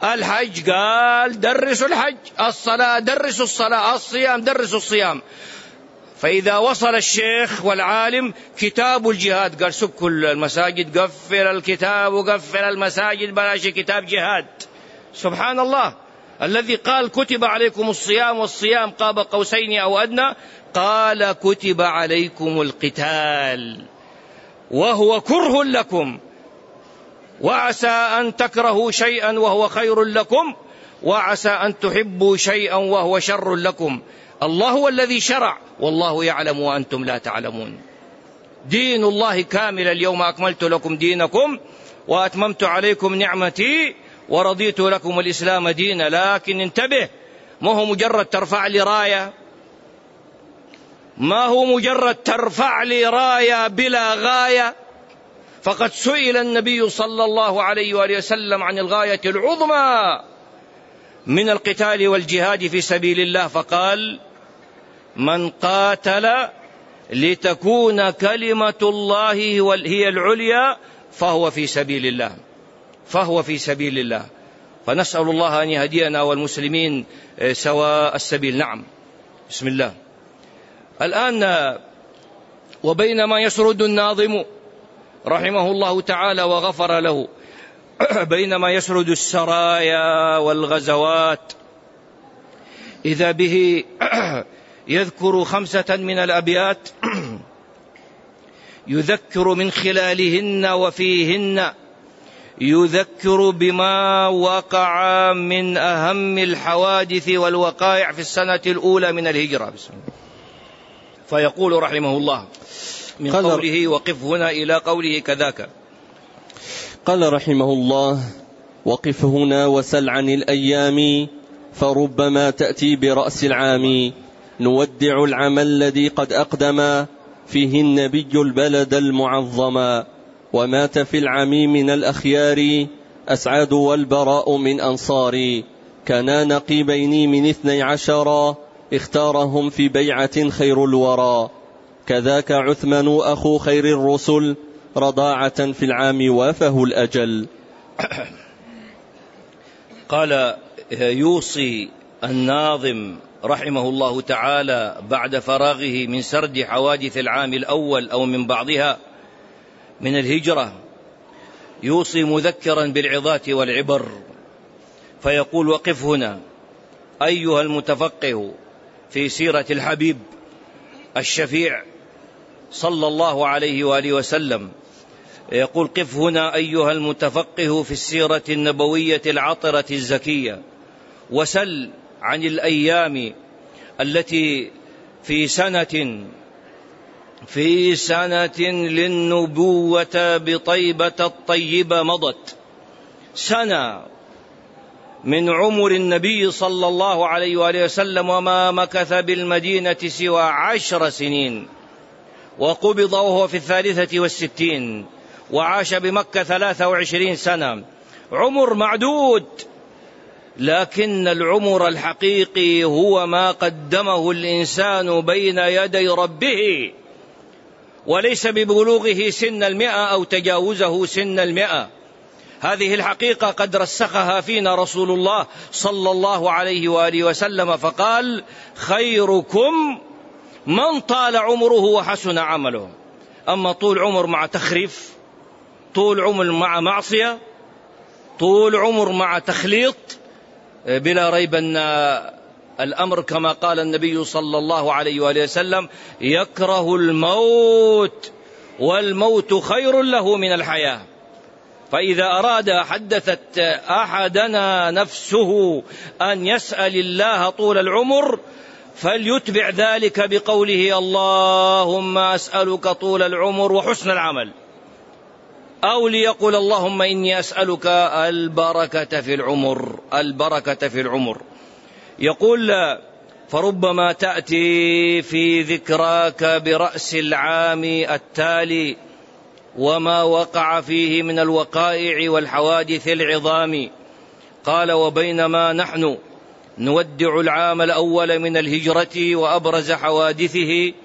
الحج قال درسوا الحج، الصلاة درسوا الصلاة، الصيام درسوا الصيام. فإذا وصل الشيخ والعالم كتاب الجهاد قال سكوا المساجد، قفل الكتاب وقفل المساجد، بلاش كتاب جهاد. سبحان الله، الذي قال كتب عليكم الصيام والصيام قاب قوسين أو أدنى، قال كتب عليكم القتال وهو كره لكم، وعسى أن تكرهوا شيئا وهو خير لكم، وعسى أن تحبوا شيئا وهو شر لكم. الله هو الذي شرع والله يعلم وأنتم لا تعلمون. دين الله كامل، اليوم أكملت لكم دينكم وأتممت عليكم نعمتي ورضيت لكم الإسلام دينا. لكن انتبه، ما هو مجرد ترفع لي راية، ما هو مجرد ترفع لي راية بلا غاية. فقد سئل النبي صلى الله عليه وآله وسلم عن الغاية العظمى من القتال والجهاد في سبيل الله، فقال من قاتل لتكون كلمة الله هي العليا فهو في سبيل الله، فهو في سبيل الله. فنسأل الله أن يهدينا والمسلمين سواء السبيل. نعم، بسم الله. الآن وبينما يسرد الناظم رحمه الله تعالى وغفر له، بينما يسرد السرايا والغزوات، إذا به يذكر خمسة من الأبيات يذكر من خلالهن وفيهن، يذكر بما وقع من أهم الحوادث والوقائع في السنة الأولى من الهجرة. بسم الله. فيقول رحمه الله من قوله وقف هنا إلى قوله كذاك، قال رحمه الله وقف هنا وسل عن الأيام، فربما تأتي برأس العام، نودع العمل الذي قد أقدم، فيه النبي البلد المعظما، ومات في العام من الأخيار، أسعد والبراء من أنصاري، كانا نقيبين من اثني عشر، اختارهم في بيعة خير الورى، كذاك عثمان أخو خير الرسل، رضاعة في العام وافه الأجل. قال يوصي الناظم رحمه الله تعالى بعد فراغه من سرد حوادث العام الأول أو من بعضها من الهجرة، يوصي مذكرا بالعظات والعبر، فيقول وقف هنا أيها المتفقه في سيرة الحبيب الشفيع صلى الله عليه وآله وسلم، يقول قف هنا أيها المتفقه في السيرة النبوية العطرة الزكية، وسل عن الأيام التي في سنة في سنة للنبوة بطيبة الطيبة مضت، سنة من عمر النبي صلى الله عليه وآله وسلم، وما مكث بالمدينة سوى عشر سنين، وقبض وهو في الثالثة والستين، وعاش بمكة ثلاثة وعشرين سنة، عمر معدود، لكن العمر الحقيقي هو ما قدمه الإنسان بين يدي ربه، وليس ببلوغه سن المئة أو تجاوزه سن المئة. هذه الحقيقة قد رسخها فينا رسول الله صلى الله عليه وآله وسلم، فقال خيركم من طال عمره وحسن عمله. أما طول عمر مع تخريف، طول عمر مع معصية، طول عمر مع تخليط، بلا ريب أن الأمر كما قال النبي صلى الله عليه وآله وسلم يكره الموت والموت خير له من الحياة. فإذا أراد حدثت أحدنا نفسه أن يسأل الله طول العمر فليتبع ذلك بقوله اللهم أسألك طول العمر وحسن العمل، أو ليقول اللهم إني أسألك البركة في العمر، البركة في العمر. يقول فربما تأتي في ذكراك برأس العام التالي وما وقع فيه من الوقائع والحوادث العظام. قال وبينما نحن نودع العام الأول من الهجرة وأبرز حوادثه،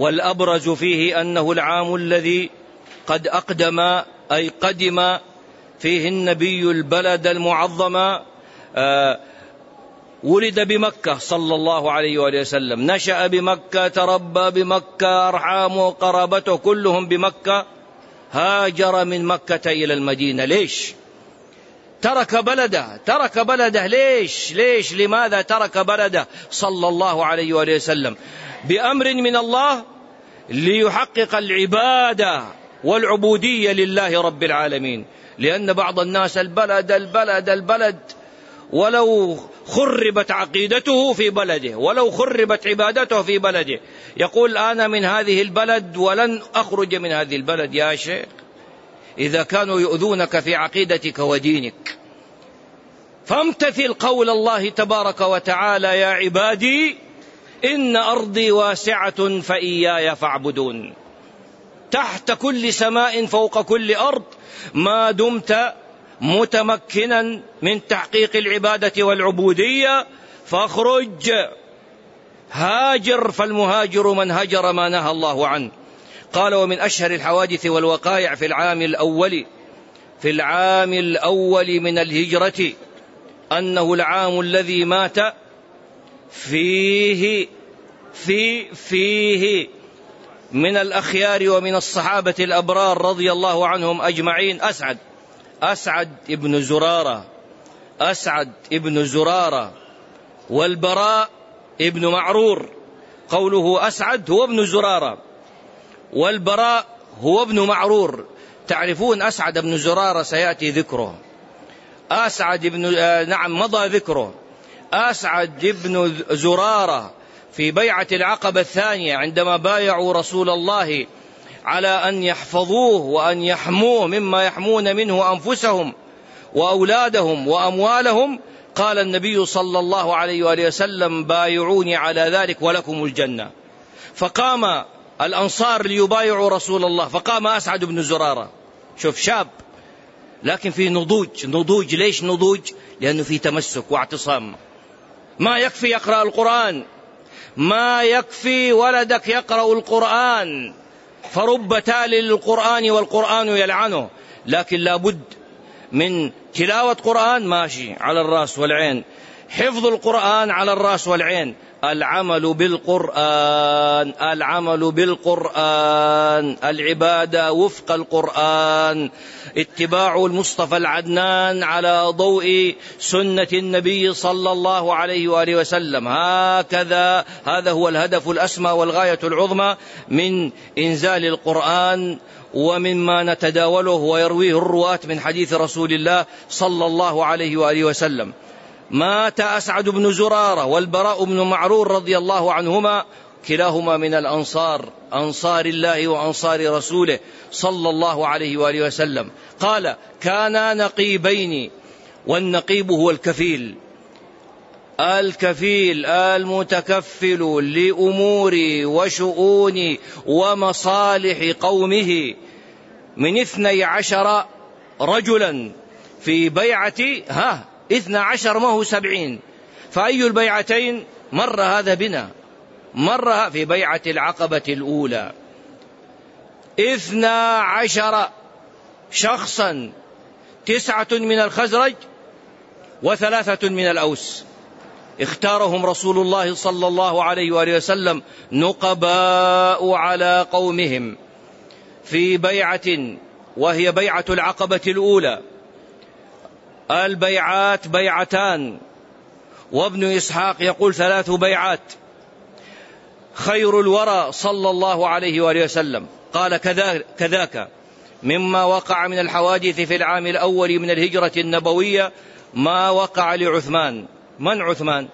والأبرز فيه أنه العام الذي قد أقدم أي قدم فيه النبي البلد المعظم، آه ولد بمكة صلى الله عليه وآله وسلم، نشأ بمكة، تربى بمكة، أرحامه قرابته كلهم بمكة، هاجر من مكة إلى المدينة. ليش ترك بلده؟ ترك بلده ليش؟ ليش لماذا ترك بلده صلى الله عليه وآله وسلم؟ بأمر من الله ليحقق العبادة والعبودية لله رب العالمين. لأن بعض الناس البلد البلد البلد، ولو خربت عقيدته في بلده، ولو خربت عبادته في بلده، يقول أنا من هذه البلد ولن أخرج من هذه البلد. يا شيخ، إذا كانوا يؤذونك في عقيدتك ودينك فامتثل قول الله تبارك وتعالى: يا عبادي إن أرضي واسعة فإياي فاعبدون. تحت كل سماء فوق كل أرض، ما دمت متمكنا من تحقيق العبادة والعبودية فاخرج، هاجر، فالمهاجر من هجر ما نهى الله عنه. قال: ومن أشهر الحوادث والوقائع في العام الأول في العام الأول من الهجرة أنه العام الذي مات فيه في فيه من الأخيار ومن الصحابة الأبرار رضي الله عنهم أجمعين أسعد أسعد ابن زرارة أسعد ابن زرارة والبراء ابن معرور. قوله أسعد هو ابن زرارة والبراء هو ابن معرور. تعرفون أسعد ابن زرارة سيأتي ذكره، أسعد ابن آه نعم مضى ذكره. أسعد ابن زرارة في بيعة العقبة الثانية عندما بايعوا رسول الله على أن يحفظوه وأن يحموه مما يحمون منه أنفسهم وأولادهم وأموالهم، قال النبي صلى الله عليه وآله وسلم: بايعوني على ذلك ولكم الجنة. فقام الأنصار ليبايعوا رسول الله، فقام أسعد بن زرارة. شوف، شاب لكن في نضوج. نضوج ليش نضوج؟ لأنه في تمسك واعتصام. ما يكفي يقرأ القرآن، ما يكفي ولدك يقرأ القرآن، فرب تال للقرآن والقرآن يلعنه، لكن لابد من تلاوة قرآن، ماشي على الرأس والعين، حفظ القرآن على الرأس والعين، العمل بالقرآن العمل بالقرآن العبادة وفق القرآن، اتباع المصطفى العدنان على ضوء سنة النبي صلى الله عليه وآله وسلم. هكذا هذا هو الهدف الأسمى والغاية العظمى من إنزال القرآن ومما نتداوله ويرويه الرواة من حديث رسول الله صلى الله عليه وآله وسلم. مات أسعد بن زرارة والبراء بن معرور رضي الله عنهما، كلاهما من الأنصار، أنصار الله وأنصار رسوله صلى الله عليه وآله وسلم. قال: كانا نقيبين، والنقيب هو الكفيل، الكفيل المتكفل لأمور وشؤون ومصالح قومه، من اثني عشر رجلا في بيعة ها اثنى عشر ما هو سبعين. فأي البيعتين؟ مر هذا بنا، مر في بيعة العقبة الأولى اثنى عشر شخصا، تسعة من الخزرج وثلاثة من الأوس، اختارهم رسول الله صلى الله عليه وآله وسلم نقباء على قومهم في بيعة وهي بيعة العقبة الأولى. البيعات بيعتان، وابن إسحاق يقول ثلاث بيعات. خير الورى صلى الله عليه وآله وسلم قال: كذاك مما وقع من الحوادث في العام الأول من الهجرة النبوية ما وقع لعثمان. من عثمان؟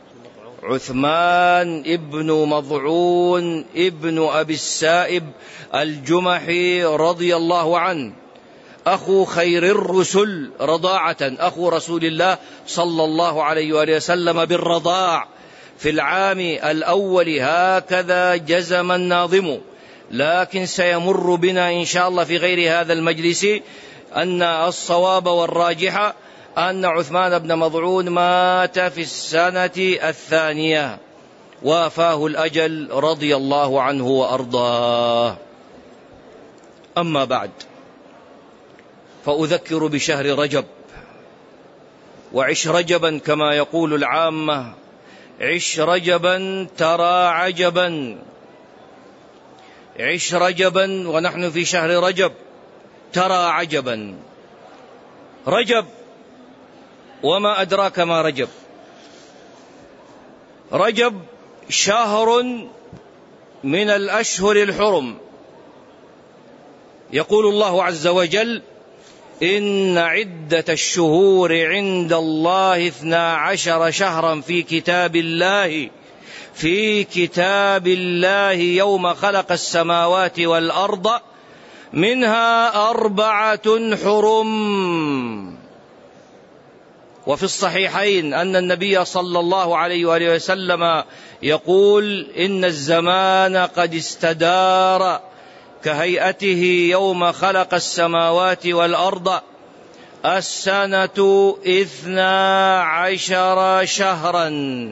عثمان ابن مضعون ابن أبي السائب الجمحي رضي الله عنه، أخو خير الرسل رضاعة، أخو رسول الله صلى الله عليه وآله وسلم بالرضاع في العام الأول. هكذا جزم الناظم، لكن سيمر بنا إن شاء الله في غير هذا المجلس أن الصواب والراجح أن عثمان بن مضعون مات في السنة الثانية، وافاه الأجل رضي الله عنه وأرضاه. أما بعد، فأذكر بشهر رجب. وعش رجبا كما يقول العامة، عش رجبا ترى عجبا. عش رجبا ونحن في شهر رجب ترى عجبا. رجب، وما أدراك ما رجب. رجب شهر من الأشهر الحرم. يقول الله عز وجل: إن عدة الشهور عند الله اثنا عشر شهرا في كتاب الله في كتاب الله يوم خلق السماوات والأرض منها أربعة حرم. وفي الصحيحين أن النبي صلى الله عليه وآله وسلم يقول: إن الزمان قد استدار كهيئته يوم خلق السماوات والأرض، السنة اثنا عشر شهرا.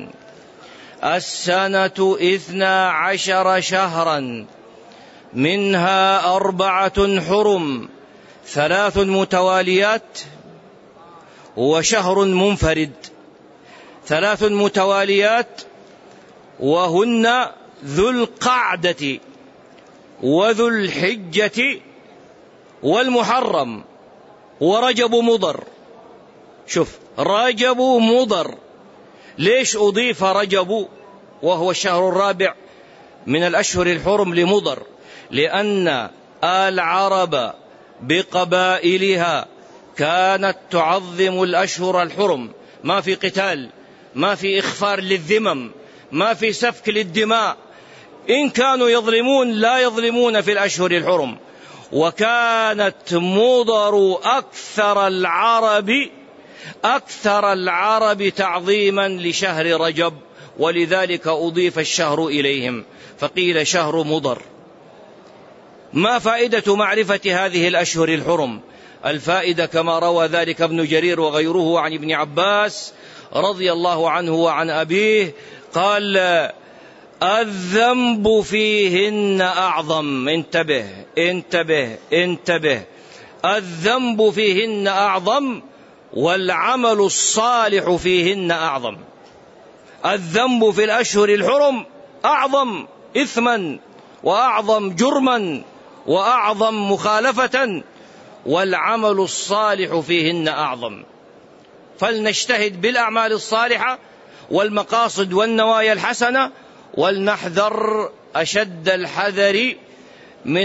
السنة اثنا عشر شهرا، منها أربعة حرم، ثلاث متواليات وشهر منفرد. ثلاث متواليات وهن ذو القعدة وذو الحجة والمحرم ورجب مضر. شوف، رجب مضر. ليش أضيف رجب وهو الشهر الرابع من الأشهر الحرم لمضر؟ لأن العرب بقبائلها كانت تعظم الأشهر الحرم، ما في قتال، ما في إخفار للذمم، ما في سفك للدماء. إن كانوا يظلمون لا يظلمون في الأشهر الحرم. وكانت مضر أكثر العرب أكثر العرب تعظيما لشهر رجب، ولذلك أضيف الشهر إليهم فقيل شهر مضر. ما فائدة معرفة هذه الأشهر الحرم؟ الفائدة كما روى ذلك ابن جرير وغيره عن ابن عباس رضي الله عنه وعن أبيه قال: الذنب فيهن أعظم. انتبه انتبه انتبه الذنب فيهن أعظم والعمل الصالح فيهن أعظم. الذنب في الأشهر الحرم أعظم إثما وأعظم جرما وأعظم مخالفة، والعمل الصالح فيهن أعظم. فلنجتهد بالأعمال الصالحة والمقاصد والنوايا الحسنة، ولنحذر أشد الحذر من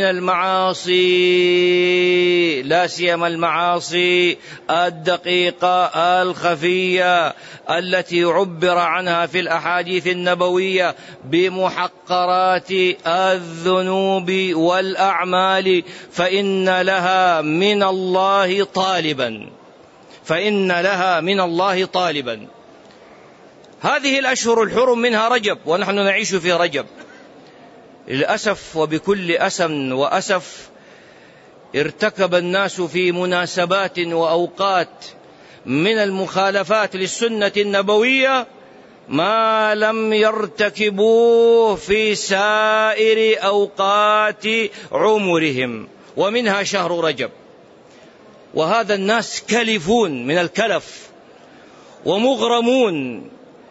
المعاصي، لا سيما المعاصي الدقيقة الخفية التي عبر عنها في الأحاديث النبوية بمحقرات الذنوب والأعمال، فإن لها من الله طالبا فإن لها من الله طالبا. هذه الأشهر الحرم منها رجب، ونحن نعيش في رجب. للأسف وبكل أسم وأسف ارتكب الناس في مناسبات وأوقات من المخالفات للسنة النبوية ما لم يرتكبوه في سائر أوقات عمرهم، ومنها شهر رجب. وهذا الناس كلفون من الكلف ومغرمون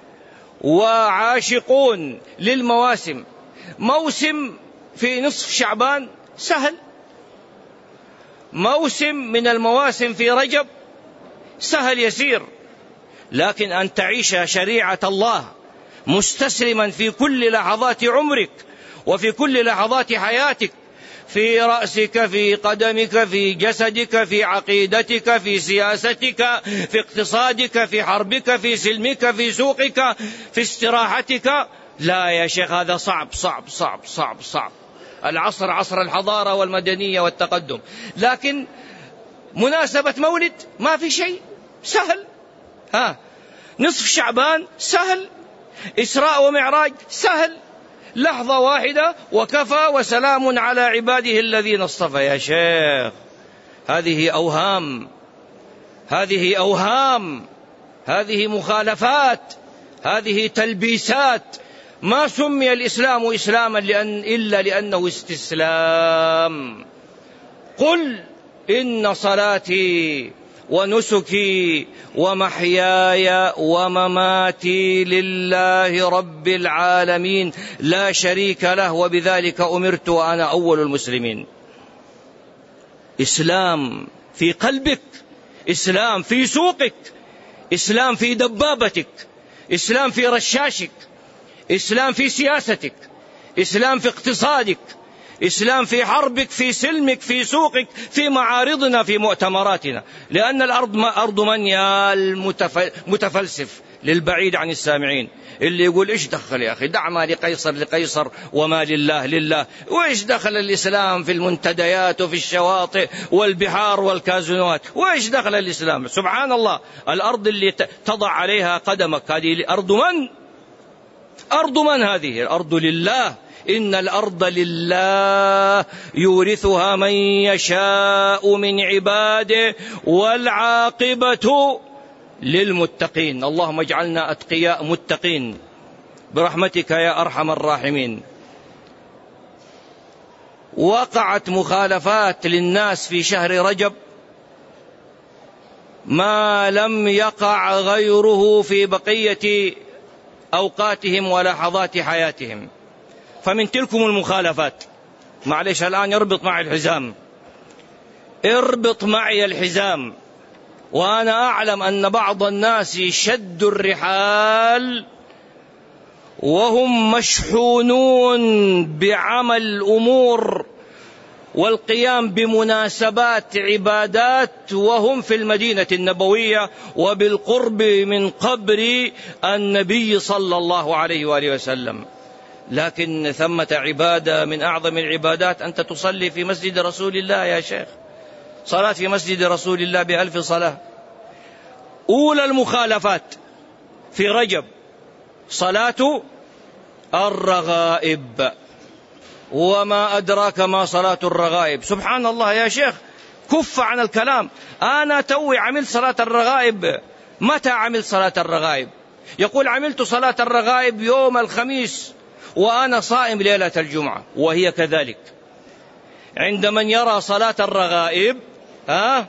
وعاشقون للمواسم. موسم في نصف شعبان سهل، موسم من المواسم في رجب سهل يسير، لكن أن تعيش شريعة الله مستسلما في كل لحظات عمرك وفي كل لحظات حياتك، في رأسك، في قدمك، في جسدك، في عقيدتك، في سياستك، في اقتصادك، في حربك، في سلمك، في سوقك، في استراحتك. لا يا شيخ، هذا صعب صعب صعب صعب صعب. العصر عصر الحضارة والمدنية والتقدم، لكن مناسبة مولد ما في شيء، سهل. ها، نصف شعبان سهل، إسراء ومعراج سهل، لحظة واحدة وكفى، وسلام على عباده الذين اصطفى. يا شيخ، هذه أوهام، هذه أوهام، هذه مخالفات، هذه تلبيسات. ما سمي الإسلام إسلاما لأن إلا لأنه استسلام. قل إن صلاتي ونسكي ومحياي ومماتي لله رب العالمين لا شريك له وبذلك أمرت وأنا أول المسلمين. إسلام في قلبك، إسلام في سوقك، إسلام في دبابتك، إسلام في رشاشك، إسلام في سياستك، إسلام في اقتصادك، إسلام في حربك، في سلمك، في سوقك، في معارضنا، في مؤتمراتنا. لأن الأرض أرض من يا المتفلسف للبعيد عن السامعين اللي يقول إيش دخل يا أخي، دع ما لقيصر لقيصر وما لله لله، وإيش دخل الإسلام في المنتديات وفي الشواطئ والبحار والكازينوات، وإيش دخل الإسلام؟ سبحان الله، الأرض اللي تضع عليها قدمك هذه أرض من؟ أرض من هذه؟ الأرض لله. إن الأرض لله يورثها من يشاء من عباده والعاقبة للمتقين. اللهم اجعلنا أتقياء متقين برحمتك يا أرحم الراحمين. وقعت مخالفات للناس في شهر رجب ما لم يقع غيره في بقية أوقاتهم ولحظات حياتهم. فمن تلكم المخالفات، معلش الآن اربط معي الحزام، اربط معي الحزام. وأنا أعلم أن بعض الناس شدوا الرحال وهم مشحونون بعمل أمور والقيام بمناسبات عبادات وهم في المدينة النبوية وبالقرب من قبر النبي صلى الله عليه وآله وسلم. لكن ثمة عبادة من أعظم العبادات أنت تصلي في مسجد رسول الله يا شيخ، صلاة في مسجد رسول الله بألف صلاة. أولى المخالفات في رجب صلاة الرغائب، وما أدراك ما صلاة الرغائب. سبحان الله يا شيخ، كف عن الكلام. أنا توي عملت صلاة الرغائب. متى عملت صلاة الرغائب؟ يقول عملت صلاة الرغائب يوم الخميس وأنا صائم ليلة الجمعة، وهي كذلك. عند من يرى صلاة الرغائب ها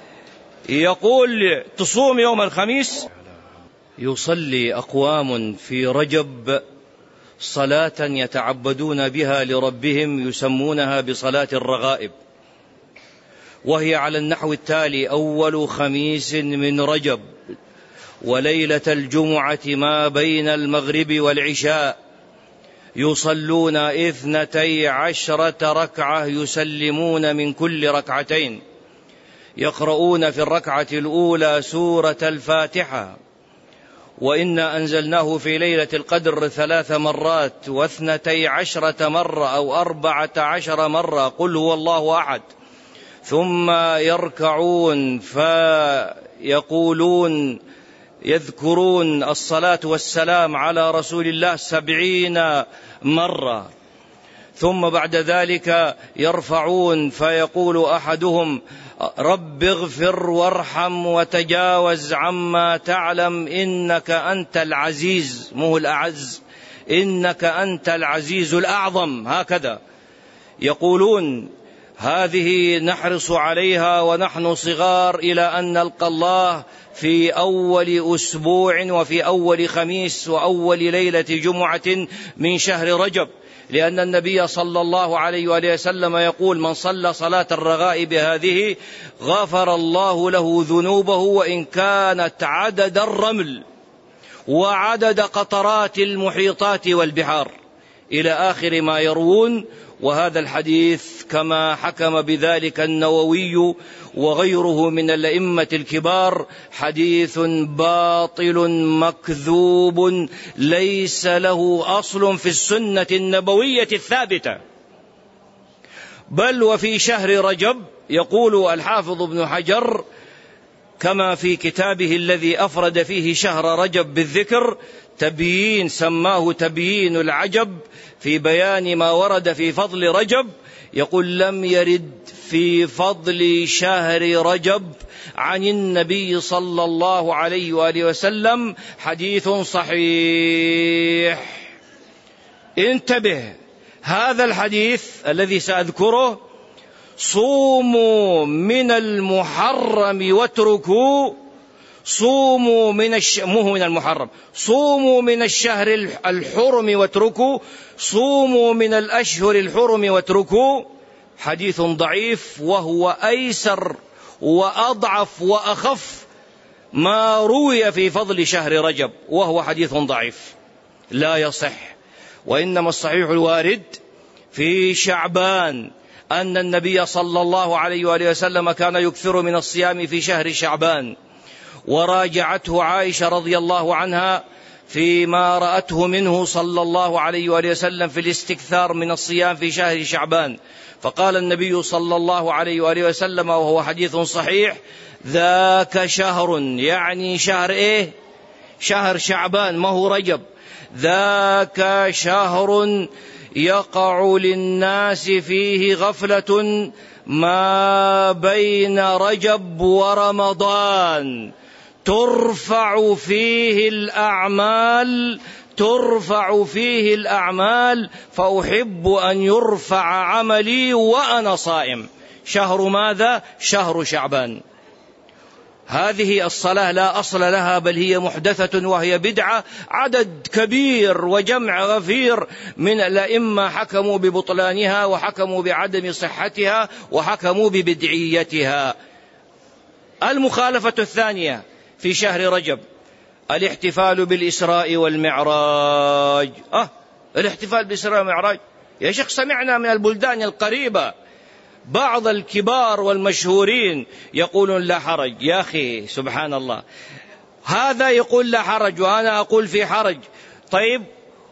يقول تصوم يوم الخميس. يصلي أقوام في رجب صلاة يتعبدون بها لربهم يسمونها بصلاة الرغائب، وهي على النحو التالي: أول خميس من رجب وليلة الجمعة ما بين المغرب والعشاء يصلون اثنتي عشرة ركعة يسلمون من كل ركعتين، يقرؤون في الركعة الأولى سورة الفاتحة، وإنا أنزلناه في ليلة القدر ثلاث مرات واثنتي عشرة مرة أو أربعة عشر مرة قل هو الله أحد، ثم يركعون فيقولون يذكرون الصلاة والسلام على رسول الله سبعين مرة، ثم بعد ذلك يرفعون فيقول أحدهم رب اغفر وارحم وتجاوز عما تعلم إنك أنت العزيز، مو الأعز، إنك أنت العزيز الأعظم. هكذا يقولون. هذه نحرص عليها ونحن صغار إلى أن نلقى الله في أول أسبوع وفي أول خميس وأول ليلة جمعة من شهر رجب، لأن النبي صلى الله عليه وآله وسلم يقول من صلى صلاة الرغائب هذه غفر الله له ذنوبه وإن كانت عدد الرمل وعدد قطرات المحيطات والبحار، إلى آخر ما يروون. وهذا الحديث كما حكم بذلك النووي وغيره من الأئمة الكبار حديث باطل مكذوب ليس له أصل في السنة النبوية الثابتة. بل وفي شهر رجب يقول الحافظ ابن حجر كما في كتابه الذي أفرد فيه شهر رجب بالذكر تبيين، سماه تبيين العجب في بيان ما ورد في فضل رجب، يقول لم يرد في فضل شهر رجب عن النبي صلى الله عليه وآله وسلم حديث صحيح. انتبه، هذا الحديث الذي سأذكره صوموا من المحرم واتركوا صوموا من الش... مو من المحرم صوموا من الشهر الحرم واتركوا صوموا من الأشهر الحرم واتركوا حديث ضعيف، وهو أيسر وأضعف وأخف ما روي في فضل شهر رجب، وهو حديث ضعيف لا يصح. وإنما الصحيح الوارد في شعبان أن النبي صلى الله عليه وآله وسلم كان يكثر من الصيام في شهر شعبان، وراجعته عائشة رضي الله عنها فيما رأته منه صلى الله عليه وآله وسلم في الاستكثار من الصيام في شهر شعبان، فقال النبي صلى الله عليه وآله وسلم وهو حديث صحيح: ذاك شهر، يعني شهر إيه؟ شهر شعبان، ما هو رجب. ذاك شهر يقع للناس فيه غفلة ما بين رجب ورمضان، ترفع فيه الأعمال ترفع فيه الأعمال فأحب أن يرفع عملي وأنا صائم. شهر ماذا؟ شهر شعبان. هذه الصلاة لا أصل لها، بل هي محدثة وهي بدعة. عدد كبير وجمع غفير من الأئمة حكموا ببطلانها، وحكموا بعدم صحتها، وحكموا ببدعيتها. المخالفة الثانية في شهر رجب الاحتفال بالإسراء والمعراج. أه الاحتفال بالإسراء والمعراج يا شيخ، سمعنا من البلدان القريبة بعض الكبار والمشهورين يقولون لا حرج. يا أخي سبحان الله، هذا يقول لا حرج وأنا أقول في حرج. طيب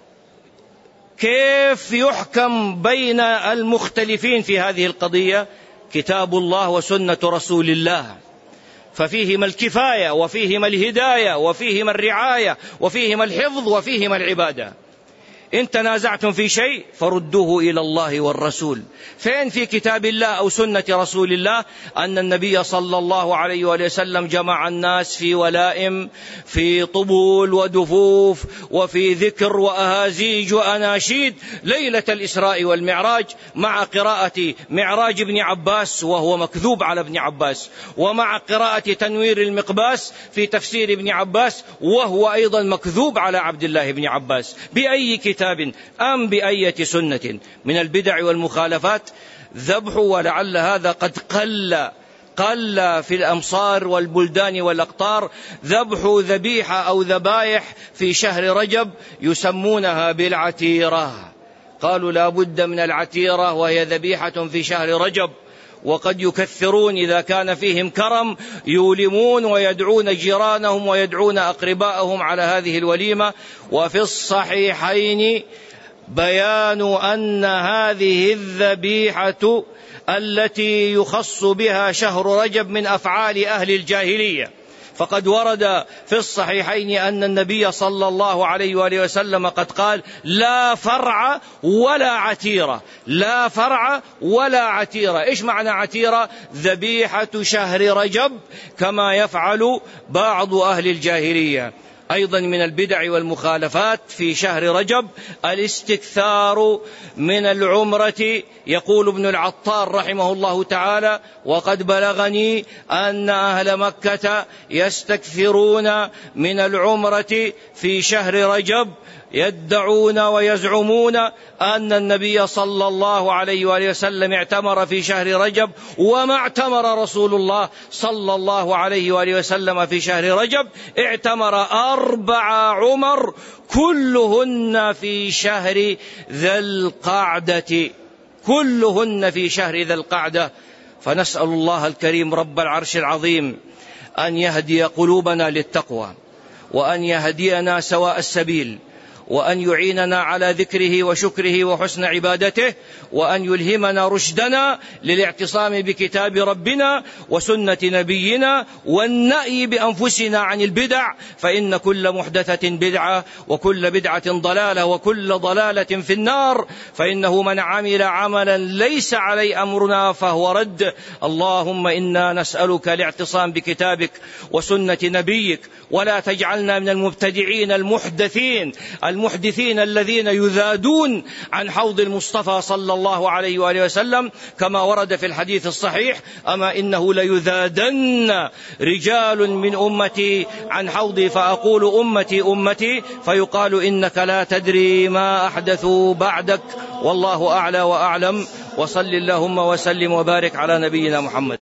كيف يحكم بين المختلفين في هذه القضية؟ كتاب الله وسنة رسول الله، ففيهما الكفاية وفيهما الهداية وفيهما الرعاية وفيهما الحفظ وفيهما العبادة. إن تنازعتم في شيء فردوه إلى الله والرسول. فين في كتاب الله أو سنة رسول الله أن النبي صلى الله عليه وسلم جمع الناس في ولائم، في طبول ودفوف، وفي ذكر وأهازيج وأناشيد ليلة الإسراء والمعراج، مع قراءة معراج ابن عباس وهو مكذوب على ابن عباس، ومع قراءة تنوير المقباس في تفسير ابن عباس وهو أيضا مكذوب على عبد الله بن عباس؟ بأي كتاب أم بأية سنة؟ من البدع والمخالفات ذبح، ولعل هذا قد قل قل في الأمصار والبلدان والأقطار، ذبح ذبيحة أو ذبائح في شهر رجب يسمونها بالعتيرة. قالوا لا بد من العتيرة، وهي ذبيحة في شهر رجب. وقد يكثرون إذا كان فيهم كرم، يولمون ويدعون جيرانهم ويدعون أقرباءهم على هذه الوليمة. وفي الصحيحين بيان أن هذه الذبيحة التي يخص بها شهر رجب من أفعال أهل الجاهلية، فقد ورد في الصحيحين أن النبي صلى الله عليه وآله وسلم قد قال: لا فرع ولا عتيرة، لا فرع ولا عتيرة. إيش معنى عتيرة؟ ذبيحة شهر رجب، كما يفعل بعض أهل الجاهلية. أيضا من البدع والمخالفات في شهر رجب الاستكثار من العمرة. يقول ابن العطار رحمه الله تعالى: وقد بلغني أن أهل مكة يستكثرون من العمرة في شهر رجب، يدعون ويزعمون أن النبي صلى الله عليه وآله وسلم اعتمر في شهر رجب، وما اعتمر رسول الله صلى الله عليه وآله وسلم في شهر رجب. اعتمر أربع عمر كلهن في شهر ذي القعدة، كلهن في شهر ذي القعدة. فنسأل الله الكريم رب العرش العظيم أن يهدي قلوبنا للتقوى، وأن يهدينا سواء السبيل، وأن يعيننا على ذكره وشكره وحسن عبادته، وأن يلهمنا رشدنا للاعتصام بكتاب ربنا وسنة نبينا، والنأي بأنفسنا عن البدع، فإن كل محدثة بدعة، وكل بدعة ضلالة، وكل ضلالة في النار. فإنه من عمل عملا ليس عليه أمرنا فهو رد. اللهم إنا نسألك الاعتصام بكتابك وسنة نبيك، ولا تجعلنا من المبتدعين المحدثين المحدثين الذين يذادون عن حوض المصطفى صلى الله عليه وآله وسلم كما ورد في الحديث الصحيح: أما إنه ليذادن رجال من أمتي عن حوضي فأقول أمتي أمتي، فيقال إنك لا تدري ما أحدثوا بعدك، والله أعلى وأعلم. وصل اللهم وسلم وبارك على نبينا محمد.